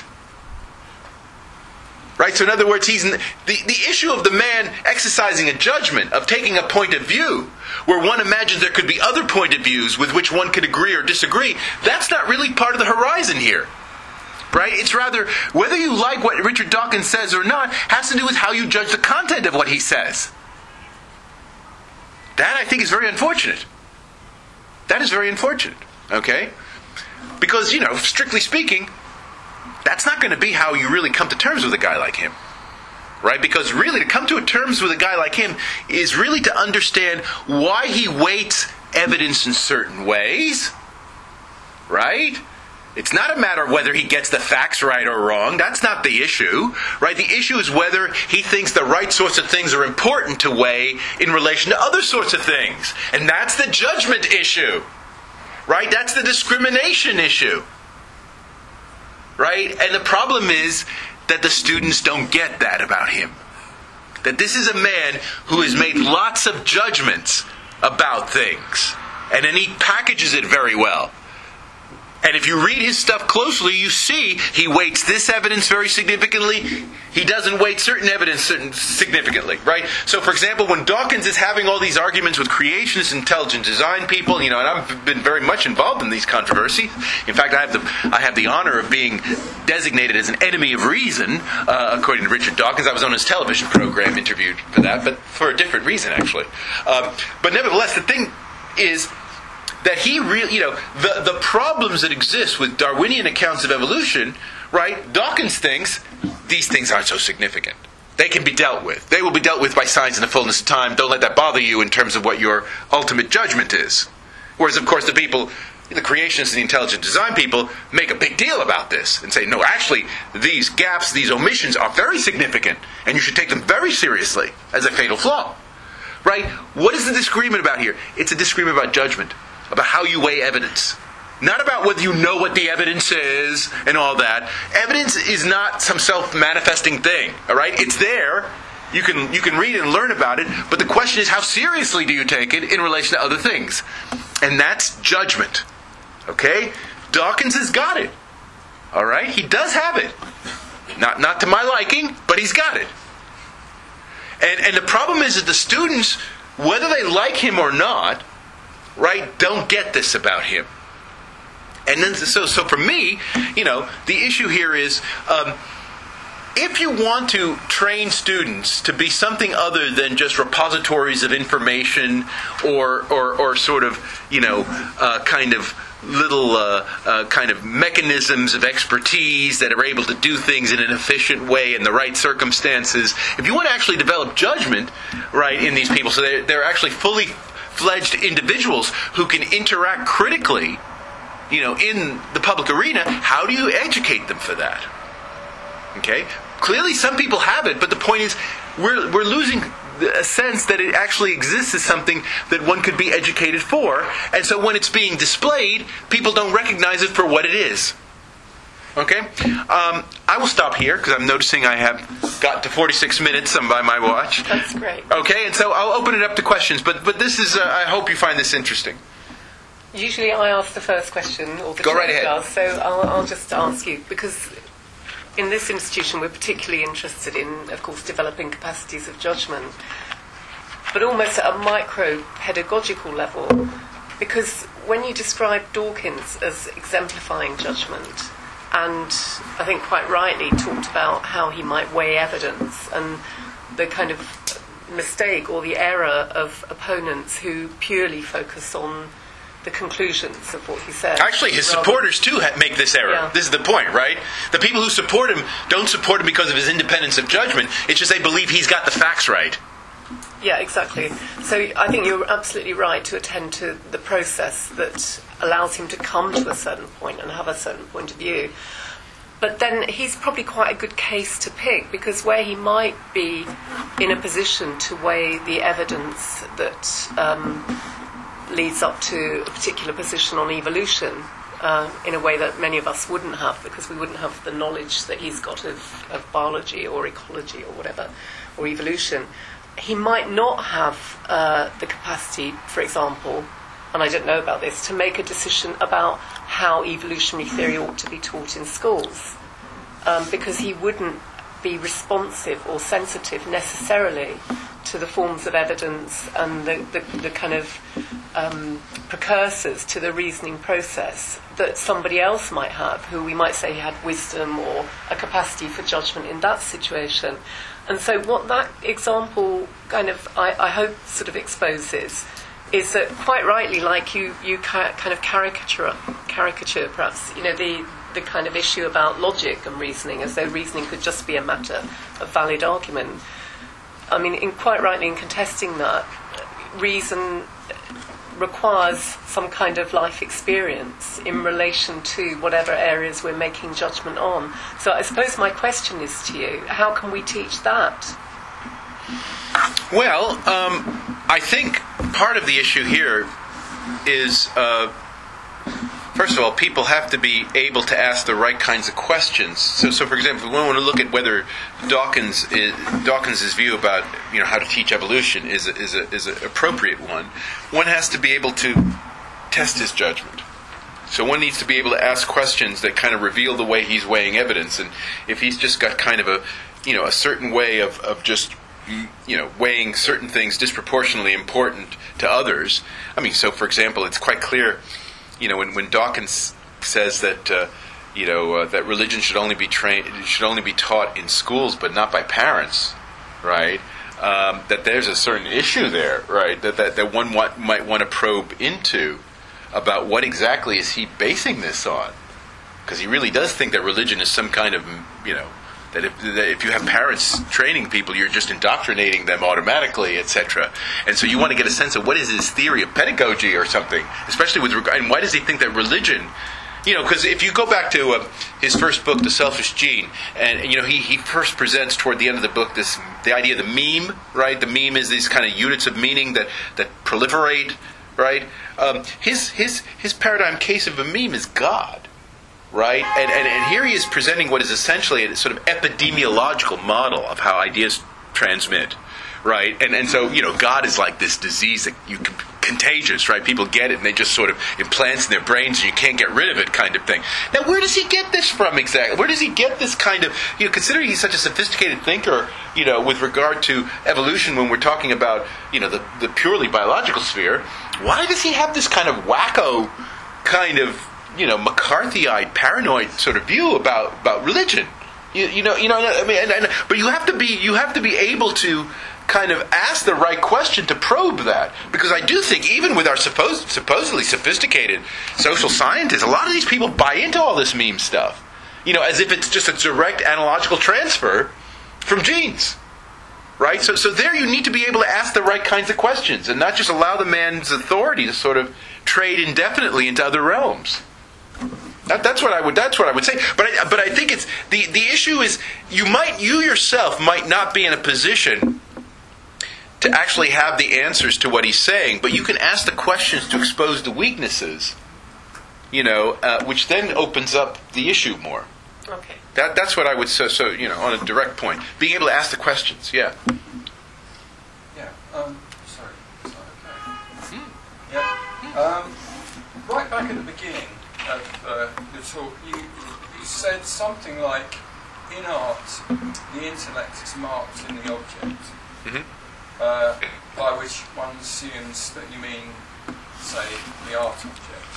Right? So in other words, the issue of the man exercising a judgment, of taking a point of view, where one imagines there could be other point of views with which one could agree or disagree, that's not really part of the horizon here. Right? It's rather, whether you like what Richard Dawkins says or not, has to do with how you judge the content of what he says. That, I think, is very unfortunate. That is very unfortunate. Okay? Because, strictly speaking, that's not going to be how you really come to terms with a guy like him. Right? Because really, to come to terms with a guy like him is really to understand why he weights evidence in certain ways. Right? It's not a matter of whether he gets the facts right or wrong. That's not the issue. Right? The issue is whether he thinks the right sorts of things are important to weigh in relation to other sorts of things. And that's the judgment issue. Right? That's the discrimination issue. Right? And the problem is that the students don't get that about him. That this is a man who has made lots of judgments about things. And then he packages it very well. And if you read his stuff closely, you see he weights this evidence very significantly. He doesn't weight certain evidence significantly, right? So, for example, when Dawkins is having all these arguments with creationists, intelligent design people, and I've been very much involved in these controversies. In fact, I have the honor of being designated as an enemy of reason, according to Richard Dawkins. I was on his television program, interviewed for that, but for a different reason, actually. But nevertheless, the thing is that he really, the problems that exist with Darwinian accounts of evolution, right? Dawkins thinks these things aren't so significant. They can be dealt with. They will be dealt with by science in the fullness of time. Don't let that bother you in terms of what your ultimate judgment is. Whereas, of course, the creationists and the intelligent design people make a big deal about this and say, no, actually, these gaps, these omissions are very significant, and you should take them very seriously as a fatal flaw. Right? What is the disagreement about here? It's a disagreement about judgment, about how you weigh evidence. Not about whether you know what the evidence is and all that. Evidence is not some self-manifesting thing. All right? It's there. You can read it and learn about it. But the question is, how seriously do you take it in relation to other things? And that's judgment. Okay? Dawkins has got it. All right? He does have it. Not to my liking, but he's got it. And the problem is that the students, whether they like him or not, right, don't get this about him. And then, so for me, the issue here is, if you want to train students to be something other than just repositories of information or sort of, kind of little kind of mechanisms of expertise that are able to do things in an efficient way in the right circumstances, if you want to actually develop judgment, right, in these people, so they're actually fully fledged individuals who can interact critically, in the public arena, how do you educate them for that? Okay? Clearly some people have it, but the point is we're losing a sense that it actually exists as something that one could be educated for, and so when it's being displayed, people don't recognize it for what it is. Okay? I will stop here, because I'm noticing I have got to 46 minutes by my watch. That's great. Okay, and so I'll open it up to questions, but this is, I hope you find this interesting. Usually I ask the first question, or the Go right ahead. does, so I'll just ask you, because in this institution we're particularly interested in, of course, developing capacities of judgment, but almost at a micro-pedagogical level, because when you describe Dawkins as exemplifying judgment, and I think quite rightly talked about how he might weigh evidence, and the kind of mistake or the error of opponents who purely focus on the conclusions of what he says. Actually, his supporters too make this error. Yeah. This is the point, right? The people who support him don't support him because of his independence of judgment. It's just they believe he's got the facts right. Yeah, exactly. So I think you're absolutely right to attend to the process that allows him to come to a certain point and have a certain point of view. But then he's probably quite a good case to pick, because where he might be in a position to weigh the evidence that leads up to a particular position on evolution in a way that many of us wouldn't have, because we wouldn't have the knowledge that he's got of biology or ecology or whatever, or evolution. He might not have the capacity, for example, and I don't know about this, to make a decision about how evolutionary theory ought to be taught in schools, because he wouldn't be responsive or sensitive necessarily to the forms of evidence and the kind of precursors to the reasoning process that somebody else might have, who we might say had wisdom or a capacity for judgment in that situation. And so what that example kind of, I hope, sort of exposes is that, quite rightly, like you kind of caricature perhaps, the kind of issue about logic and reasoning, as though reasoning could just be a matter of valid argument. I mean, quite rightly in contesting that, reason requires some kind of life experience in relation to whatever areas we're making judgment on. So I suppose my question is to you, how can we teach that? Well, I think part of the issue here is, first of all, people have to be able to ask the right kinds of questions. So for example, if we want to look at whether Dawkins's view about how to teach evolution is an appropriate one has to be able to test his judgment. So one needs to be able to ask questions that kind of reveal the way he's weighing evidence. And if he's just got kind of a certain way of just weighing certain things disproportionately important to others. I mean, so for example, it's quite clear, when Dawkins says that that religion should only be taught in schools, but not by parents, right? That there's a certain issue there, right? That one might want to probe into. about what exactly is he basing this on. Because he really does think that religion is some kind of, that if you have parents training people, you're just indoctrinating them automatically, etc. And so you want to get a sense of what is his theory of pedagogy or something, especially with regard, and why does he think that religion, because if you go back to his first book, The Selfish Gene, and he first presents toward the end of the book the idea of the meme, right? The meme is these kind of units of meaning that proliferate, right? His paradigm case of a meme is God. Right? And here he is presenting what is essentially a sort of epidemiological model of how ideas transmit. Right? And so, God is like this disease that contagious, right? People get it and they just sort of implants in their brains and you can't get rid of it kind of thing. Now, where does he get this from exactly? Where does he get this kind of, considering he's such a sophisticated thinker, with regard to evolution when we're talking about, the purely biological sphere, why does he have this kind of wacko kind of McCarthyite, paranoid sort of view about religion? But you have to be able to kind of ask the right question to probe that, because I do think even with our supposedly sophisticated social scientists, a lot of these people buy into all this meme stuff, as if it's just a direct analogical transfer from genes. Right? So there you need to be able to ask the right kinds of questions and not just allow the man's authority to sort of trade indefinitely into other realms. That's what I would say. But I think it's the issue is you yourself might not be in a position to actually have the answers to what he's saying, but you can ask the questions to expose the weaknesses, which then opens up the issue more. Okay. That's what I would say. So on a direct point, being able to ask the questions. Yeah. Yeah. Sorry. Okay. Yeah. Right back at the beginning of the talk, you said something like, in art, the intellect is marked in the object, by which one assumes that you mean, say, the art object.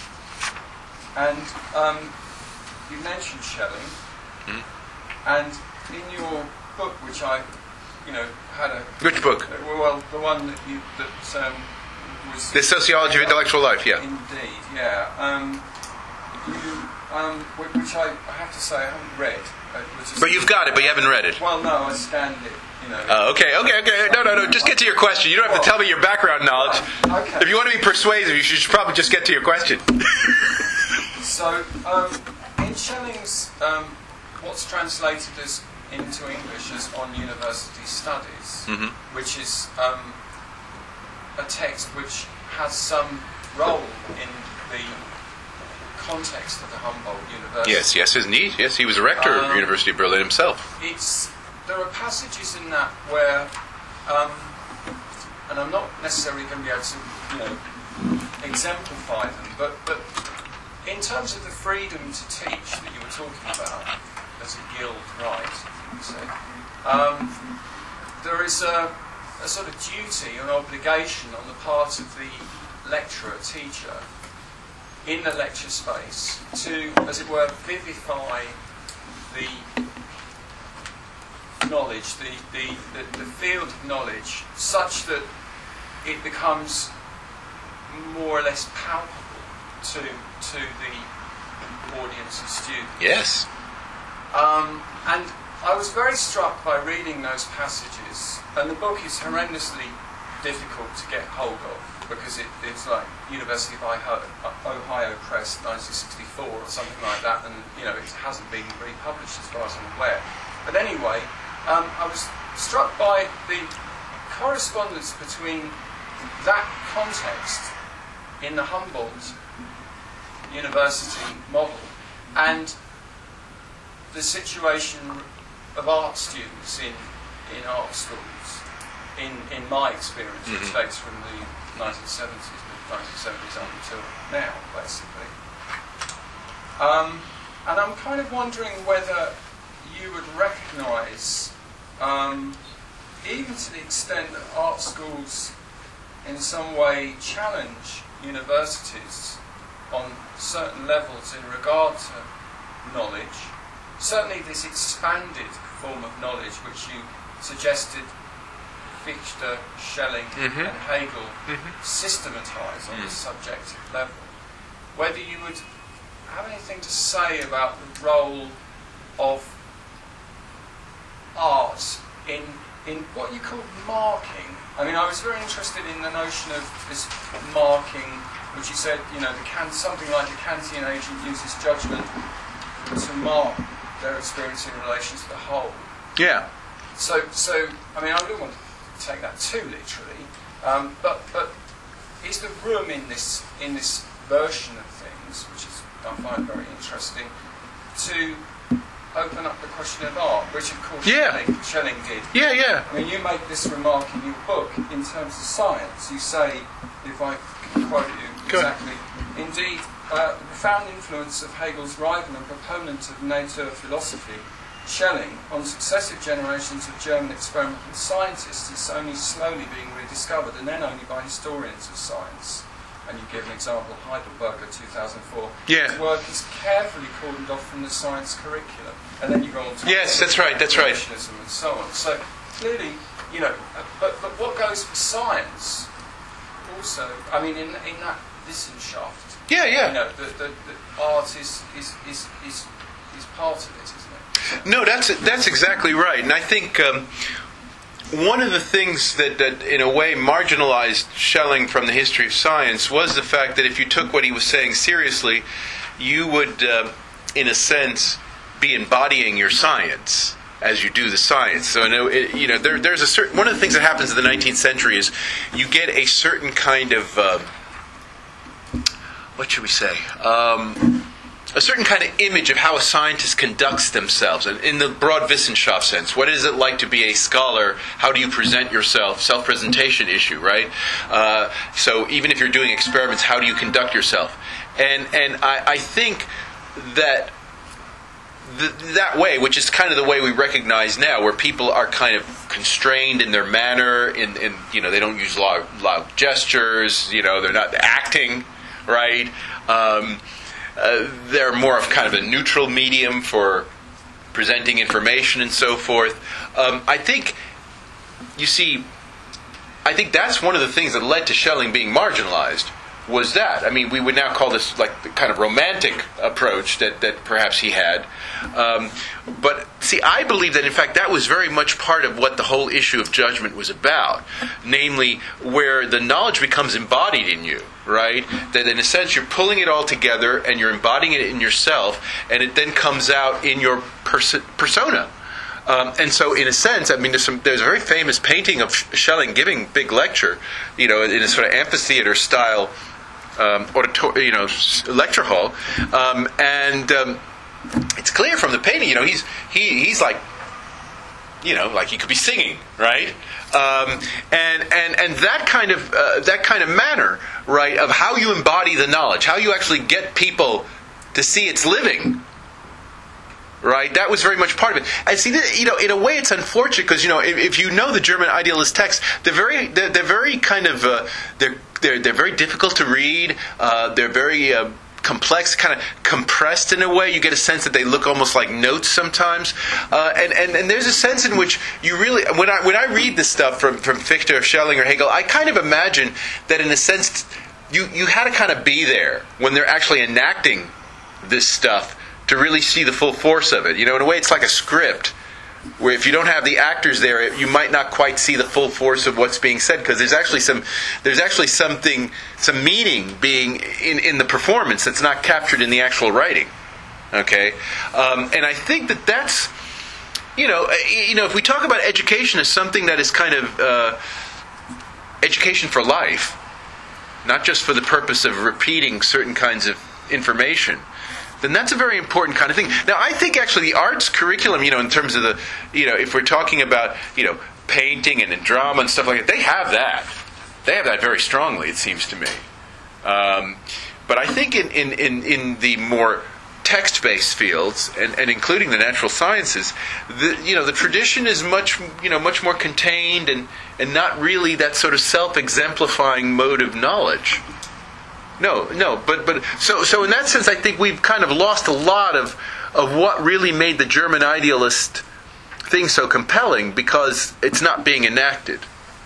And you mentioned Schelling, and in your book, which I, had a... Which book? Well, the one that was... The Sociology of Intellectual Life, yeah. Indeed, yeah. Which I have to say I haven't read. But you've got it, but you haven't read it. Well, no, I scanned it. Okay. No. Just get to your question. You don't have to tell me your background knowledge. Okay. If you want to be persuasive, you should probably just get to your question. So, in Schelling's, what's translated into English as On University Studies, which is a text which has some role in the context of the Humboldt University. Yes, indeed. Yes, he was a rector of the University of Berlin himself. There are passages in that where, and I'm not necessarily going to be able to, exemplify them, but in terms of the freedom to teach that you were talking about as a guild right, you say, there is a sort of duty, an obligation on the part of the lecturer, teacher, in the lecture space to, as it were, vivify the knowledge, the field of knowledge, such that it becomes more or less palpable to the audience and students. Yes. And I was very struck by reading those passages, and the book is horrendously difficult to get hold of because it's like University of Ohio Press 1964 or something like that, and it hasn't been republished as far as I'm aware. But anyway, I was struck by the correspondence between that context in the Humboldt University model and the situation of art students in art schools, in my experience, which dates from the 1970s up until now, basically. And I'm kind of wondering whether you would recognise, even to the extent that art schools in some way challenge universities on certain levels in regard to knowledge, certainly this expanded form of knowledge which you suggested Fichte, Schelling, and Hegel systematise on the subjective level. Whether you would have anything to say about the role of art in what you call marking. I mean, I was very interested in the notion of this marking, which you said, something like a Kantian agent uses judgment to mark their experience in relation to the whole. Yeah. So I mean, I don't want to take that too literally, but is there room in this version of things, which is I find very interesting, to open up the question of art, which of course Schelling did. Yeah. I mean, you make this remark in your book in terms of science. You say, if I quote you exactly, indeed, the profound influence of Hegel's rival and proponent of nature philosophy, Schelling, on successive generations of German experimental scientists is only slowly being rediscovered, and then only by historians of science. And you give an example, Heidelberger, 2004. Yeah. His work is carefully cordoned off from the science curriculum. And then you go on to... Yes, that's right. And so on. So, clearly, but what goes for science also, I mean, in that Wissenschaft, the art is part of it, isn't it? No, that's exactly right. And I think... one of the things that in a way marginalized Schelling from the history of science was the fact that if you took what he was saying seriously, you would, in a sense, be embodying your science as you do the science. So there's a certain one of the things that happens in the 19th century is you get a certain kind of what should we say? A certain kind of image of how a scientist conducts themselves, and in the broad Wissenschaft sense. What is it like to be a scholar? How do you present yourself? Self-presentation issue, right? So even if you're doing experiments, how do you conduct yourself? And I think that that way, which is kind of the way we recognize now, where people are kind of constrained in their manner, in they don't use loud gestures, they're not acting, right? They're more of kind of a neutral medium for presenting information and so forth. I think that's one of the things that led to Schelling being marginalized, was that. I mean, we would now call this like the kind of romantic approach that perhaps he had. But see, I believe that in fact that was very much part of what the whole issue of judgment was about. Namely, where the knowledge becomes embodied in you, right? That in a sense you're pulling it all together and you're embodying it in yourself, and it then comes out in your persona. And so, in a sense, I mean, there's a very famous painting of Schelling giving a big lecture, in a sort of amphitheater style, lecture hall, and it's clear from the painting, he's like, like he could be singing, right? And that kind of manner, right, of how you embody the knowledge, how you actually get people to see it's living. Right, that was very much part of it. I see that, in a way, it's unfortunate because if you know the German idealist texts, they're very kind of they're very difficult to read. They're very complex, kind of compressed in a way. You get a sense that they look almost like notes sometimes, and there's a sense in which you really, when I read this stuff from Fichte or Schelling or Hegel, I kind of imagine that in a sense you had to kind of be there when they're actually enacting this stuff to really see the full force of it. In a way, it's like a script, where if you don't have the actors there, you might not quite see the full force of what's being said, because there's actually some meaning being in the performance that's not captured in the actual writing. Okay, and I think that's if we talk about education as something that is kind of education for life, not just for the purpose of repeating certain kinds of information, then that's a very important kind of thing. Now, I think actually the arts curriculum, in terms of the, if we're talking about, painting and drama and stuff like that, they have that. They have that very strongly, it seems to me. But I think in the more text-based fields, and including the natural sciences, the tradition is much more contained and not really that sort of self-exemplifying mode of knowledge. No, but so in that sense, I think we've kind of lost a lot of what really made the German idealist thing so compelling, because it's not being enacted.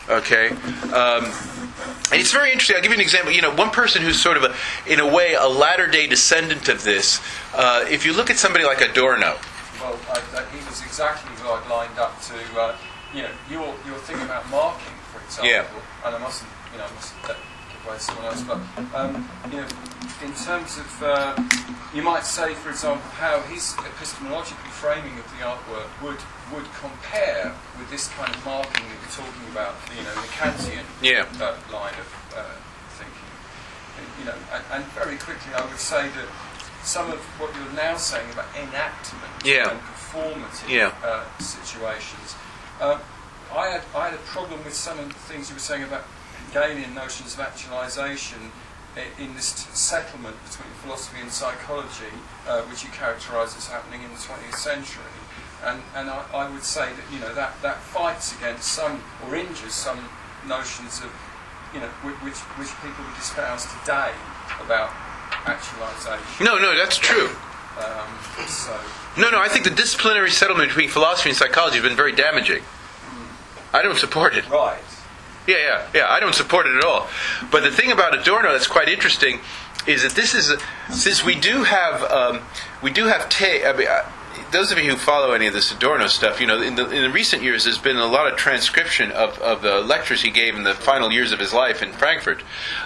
Okay. And it's very interesting. I'll give you an example. One person who's sort of, in a way, a latter-day descendant of this, if you look at somebody like Adorno. Well, he was exactly who I'd lined up to. You're thinking about marking, for example, and I mustn't give away someone else, but in terms of, you might say, for example, how his epistemological framing of the artwork would compare with this kind of marking that you're talking about, the Kantian line of thinking. And very quickly, I would say that some of what you're now saying about enactment and performative situations, I had a problem with some of the things you were saying about Hegelian notions of actualization in this settlement between philosophy and psychology, which you characterise as happening in the 20th century. And I would say that that fights against some, or injures some notions of, which people would espouse today about actualization. No, that's true. No, I think the disciplinary settlement between philosophy and psychology has been very damaging. I don't support it. Right. Yeah, I don't support it at all. But the thing about Adorno that's quite interesting is that this is since we do have those of you who follow any of this Adorno stuff, in the recent years there's been a lot of transcription of the lectures he gave in the final years of his life in Frankfurt.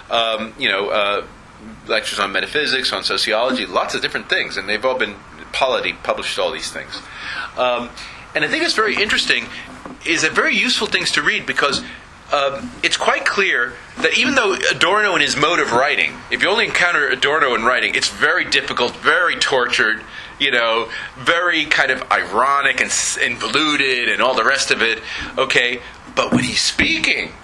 Lectures on metaphysics, on sociology, lots of different things, and they've all been Polity published all these things. And I think it's very interesting, is that very useful things to read, because it's quite clear that even though Adorno in his mode of writing, if you only encounter Adorno in writing, it's very difficult, very tortured, very kind of ironic and involuted and all the rest of it, okay? But when he's speaking,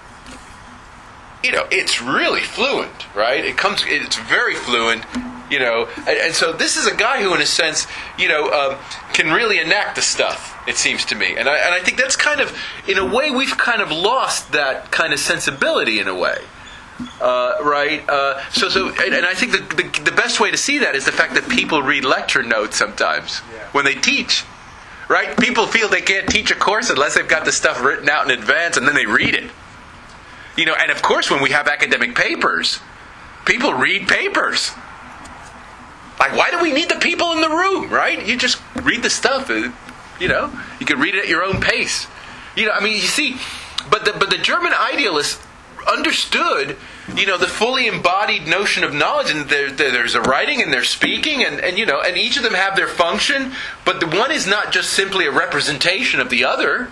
it's really fluent, right? It's very fluent, and so this is a guy who, in a sense, can really enact the stuff, it seems to me. And I think that's kind of, in a way, we've kind of lost that kind of sensibility, in a way. Right? And I think the best way to see that is the fact that people read lecture notes sometimes when they teach. Right? People feel they can't teach a course unless they've got the stuff written out in advance, and then they read it. And of course, when we have academic papers, people read papers. Like, why do we need the people in the room, right? You just read the stuff. You can read it at your own pace. You see, but the German idealists understood, the fully embodied notion of knowledge, and there's a writing and there's speaking, and each of them have their function, but the one is not just simply a representation of the other.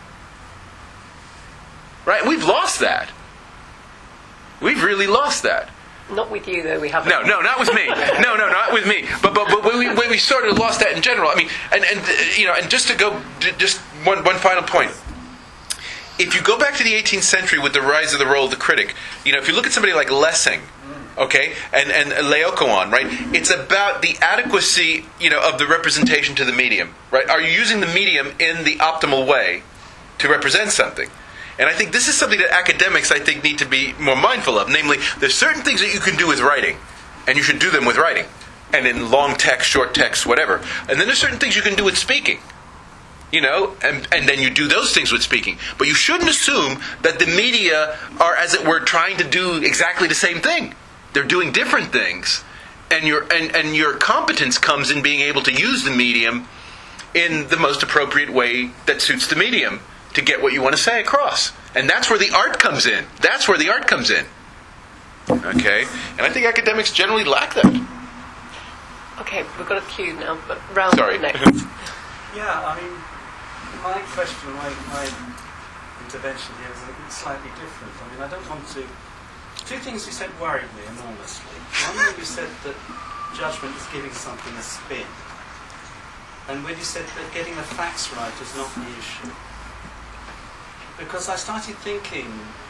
Right? We've lost that. We've really lost that. Not with you, though. We haven't. No, not with me. No, not with me. But we sort of lost that in general. I mean, and just to go, just one final point. If you go back to the 18th century with the rise of the role of the critic, if you look at somebody like Lessing, okay, and Laocoon, right? It's about the adequacy, of the representation to the medium, right? Are you using the medium in the optimal way to represent something? And I think this is something that academics, need to be more mindful of. Namely, there's certain things that you can do with writing, and you should do them with writing, and in long text, short text, whatever. And then there's certain things you can do with speaking, and then you do those things with speaking. But you shouldn't assume that the media are, as it were, trying to do exactly the same thing. They're doing different things, and your competence comes in being able to use the medium in the most appropriate way that suits the medium to get what you want to say across. And that's where the art comes in. Okay? And I think academics generally lack that. Okay, we've got a cue now, but round next. Yeah, my question, my intervention here is slightly different. I don't want to... Two things you said worried me enormously. One, when you said that judgment is giving something a spin. And when you said that getting the facts right is not the issue. Because I started thinking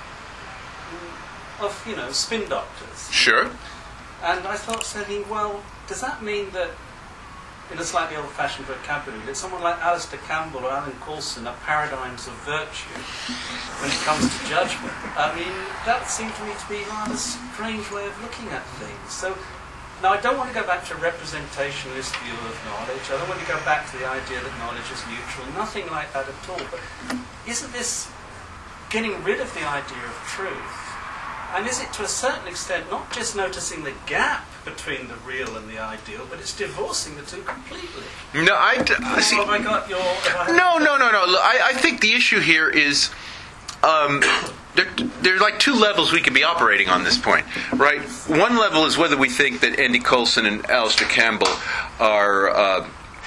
of, spin doctors. Sure. And I thought, well, does that mean that, in a slightly old-fashioned vocabulary, that someone like Alistair Campbell or Alan Coulson are paradigms of virtue when it comes to judgment? That seemed to me to be a rather strange way of looking at things. So, now I don't want to go back to a representationalist view of knowledge. I don't want to go back to the idea that knowledge is neutral. Nothing like that at all. But isn't this getting rid of the idea of truth? And is it to a certain extent not just noticing the gap between the real and the ideal, but it's divorcing the two completely? No, I see. Have I got your... No. Look, I think the issue here is there's like two levels we can be operating on this point, right? One level is whether we think that Andy Coulson and Alistair Campbell are,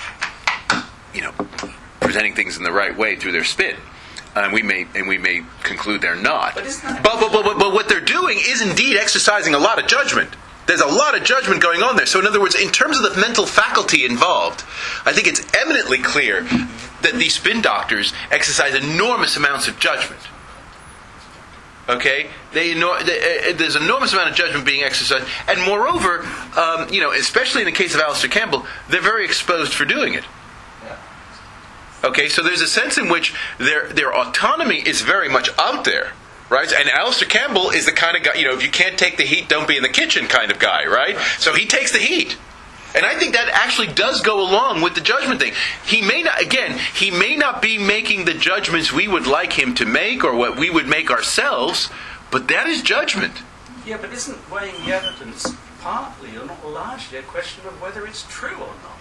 presenting things in the right way through their spin. We may conclude they're not. But what they're doing is indeed exercising a lot of judgment. There's a lot of judgment going on there. So in other words, in terms of the mental faculty involved, I think it's eminently clear that these spin doctors exercise enormous amounts of judgment. Okay? There's an enormous amount of judgment being exercised. And moreover, especially in the case of Alistair Campbell, they're very exposed for doing it. Okay, so there's a sense in which their autonomy is very much out there, right? And Alistair Campbell is the kind of guy, if you can't take the heat, don't be in the kitchen kind of guy, right? So he takes the heat. And I think that actually does go along with the judgment thing. He may not be making the judgments we would like him to make or what we would make ourselves, but that is judgment. Yeah, but isn't weighing the evidence partly or not largely a question of whether it's true or not?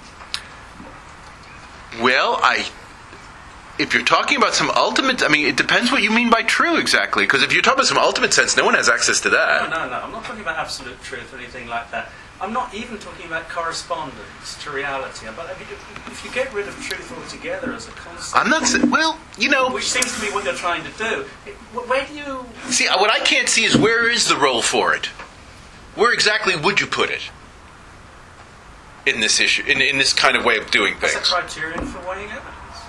Well, if you're talking about some ultimate... it depends what you mean by true exactly. Because if you're talking about some ultimate sense, no one has access to that. No. I'm not talking about absolute truth or anything like that. I'm not even talking about correspondence to reality. But if you get rid of truth altogether as a concept... I'm not... Which seems to be what you're trying to do. Where do you... See, what I can't see is where is the role for it? Where exactly would you put it? In this issue, in this kind of way of doing things. That's a criterion for weighing evidence.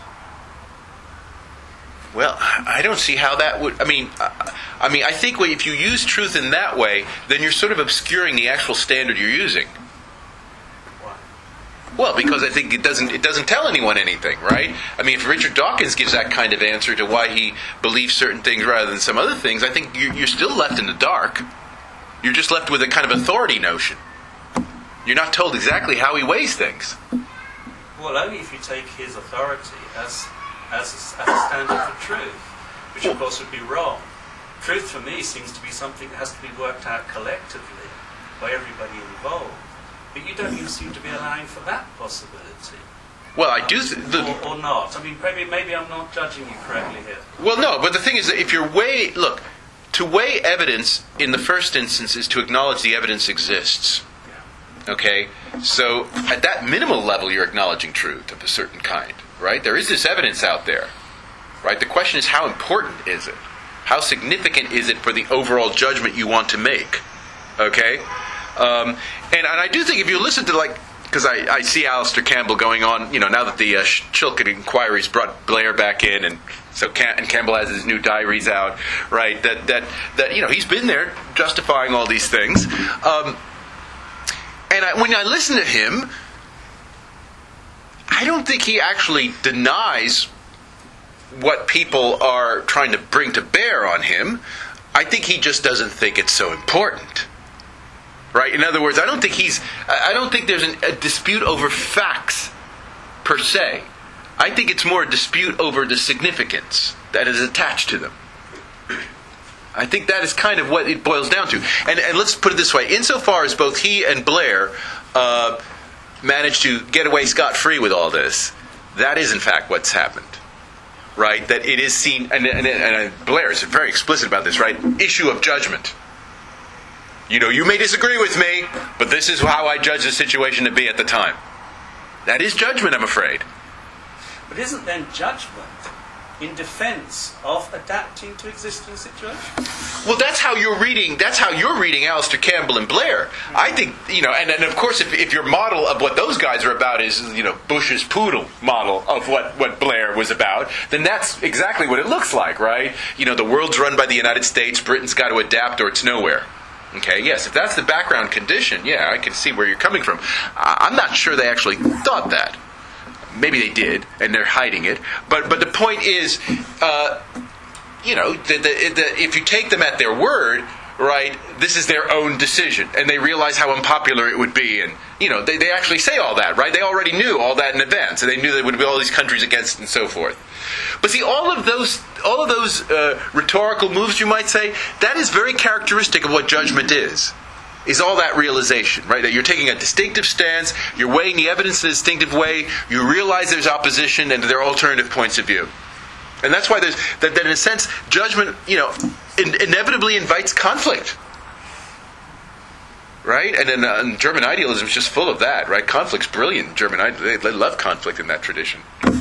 Well, I don't see how that would... I think if you use truth in that way, then you're sort of obscuring the actual standard you're using. Why? Well, because I think it doesn't tell anyone anything, right? If Richard Dawkins gives that kind of answer to why he believes certain things rather than some other things, I think you're still left in the dark. You're just left with a kind of authority notion. You're not told exactly how he weighs things. Well, only if you take his authority as a standard for truth, which of course would be wrong. Truth for me seems to be something that has to be worked out collectively by everybody involved. But you don't even seem to be allowing for that possibility. Well, I do... Or not. Maybe I'm not judging you correctly here. Well, no, but the thing is that if you're Look, to weigh evidence in the first instance is to acknowledge the evidence exists. Okay? So, at that minimal level, you're acknowledging truth of a certain kind, right? There is this evidence out there, right? The question is, how important is it? How significant is it for the overall judgment you want to make? Okay? And I do think if you listen to, because I see Alistair Campbell going on, now that the Chilcot inquiries brought Blair back in, and so Campbell has his new diaries out, right? That he's been there justifying all these things. And when I listen to him, I don't think he actually denies what people are trying to bring to bear on him. I think he just doesn't think it's so important. Right? In other words, I don't think there's a dispute over facts per se. I think it's more a dispute over the significance that is attached to them. I think that is kind of what it boils down to. And let's put it this way. Insofar as both he and Blair managed to get away scot-free with all this, that is in fact what's happened. Right? That it is seen, and Blair is very explicit about this, right? Issue of judgment. You may disagree with me, but this is how I judge the situation to be at the time. That is judgment, I'm afraid. But isn't then judgment in defense of adapting to existing situations? Well, that's how you're reading Alistair Campbell and Blair. I think, and of course, if your model of what those guys are about is, Bush's poodle model of what Blair was about, then that's exactly what it looks like, right? The world's run by the United States, Britain's got to adapt or it's nowhere. Okay, yes, if that's the background condition, yeah, I can see where you're coming from. I'm not sure they actually thought that. Maybe they did, and they're hiding it. But the point is, if you take them at their word, right, this is their own decision, and they realize how unpopular it would be, and they actually say all that, right? They already knew all that in advance, and they knew there would be all these countries against it and so forth. But see, all of all of those rhetorical moves, you might say, that is very characteristic of what judgment is all that realization, right? That you're taking a distinctive stance, you're weighing the evidence in a distinctive way, you realize there's opposition and there are alternative points of view. And that's why there's that in a sense, judgment, inevitably invites conflict. Right? And German idealism is just full of that, right? Conflict's brilliant. They love conflict in that tradition.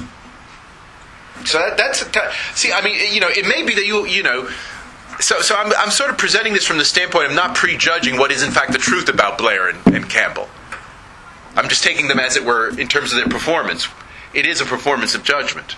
So it may be that So I'm sort of presenting this from the standpoint of not prejudging what is in fact the truth about Blair and Campbell. I'm just taking them as it were in terms of their performance. It is a performance of judgment.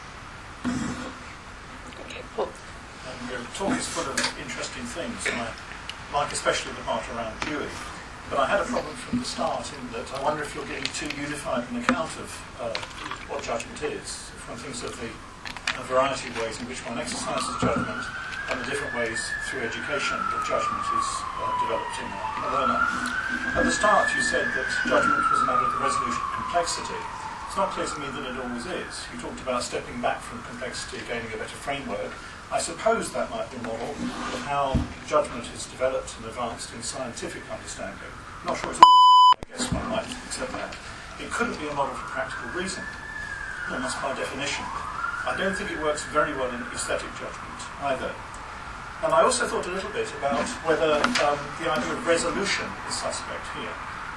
Your talk is full of interesting things, and I like especially the part around Dewey. But I had a problem from the start in that I wonder if you're getting too unified an account of what judgment is. If one thinks of the variety of ways in which one exercises judgment, and the different ways through education that judgment is developed in a learner. At the start you said that judgment was a matter of the resolution of complexity. It's not clear to me that it always is. You talked about stepping back from complexity, gaining a better framework. I suppose that might be a model of how judgment is developed and advanced in scientific understanding. I'm not sure it's always is, I guess one might accept that. It couldn't be a model for practical reason. Almost by definition. I don't think it works very well in aesthetic judgment either. And I also thought a little bit about whether the idea of resolution is suspect here.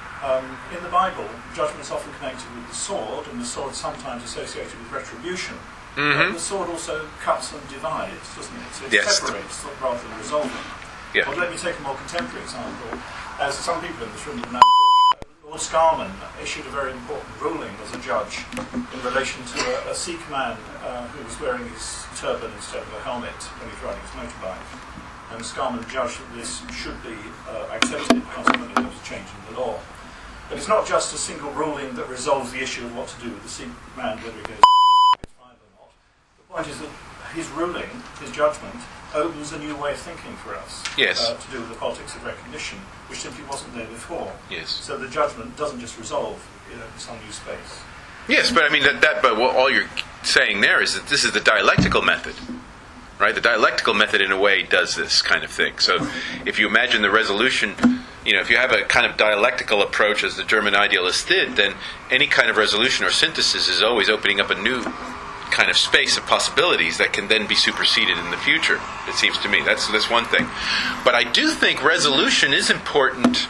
In the Bible, judgment is often connected with the sword, and the sword sometimes associated with retribution. Mm-hmm. The sword also cuts and divides, doesn't it? So it Yes. separates rather than resolving. Yeah. Well, let me take a more contemporary example. As some people in this room know, Lord Scarman issued a very important ruling as a judge in relation to a Sikh man who was wearing his turban instead of a helmet when he was riding his motorbike. And Scarman judged that this should be accepted, consequently there was a change in the law. But it's not just a single ruling that resolves the issue of what to do with the Sikh man, whether he goes fined or not. The point is that his ruling, his judgment, opens a new way of thinking for us. Yes. To do with the politics of recognition, which simply wasn't there before. Yes. So the judgment doesn't just resolve some new space. Yes, but I mean but all you're saying there is that this is the dialectical method, right? The dialectical method, in a way, does this kind of thing. So, if you imagine the resolution, if you have a kind of dialectical approach, as the German idealists did, then any kind of resolution or synthesis is always opening up a new kind of space of possibilities that can then be superseded in the future. It seems to me that's one thing. But I do think resolution is important.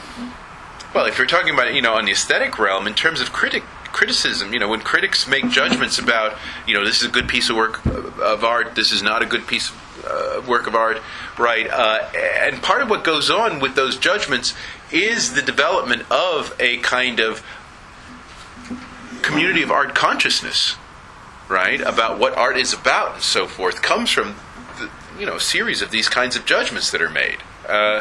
Well, if you're talking about on the aesthetic realm, in terms of criticism, when critics make judgments about this is a good piece of work of art, this is not a good piece of work of art, right? And part of what goes on with those judgments is the development of a kind of community of art consciousness, right, about what art is about and so forth, comes from a series of these kinds of judgments that are made.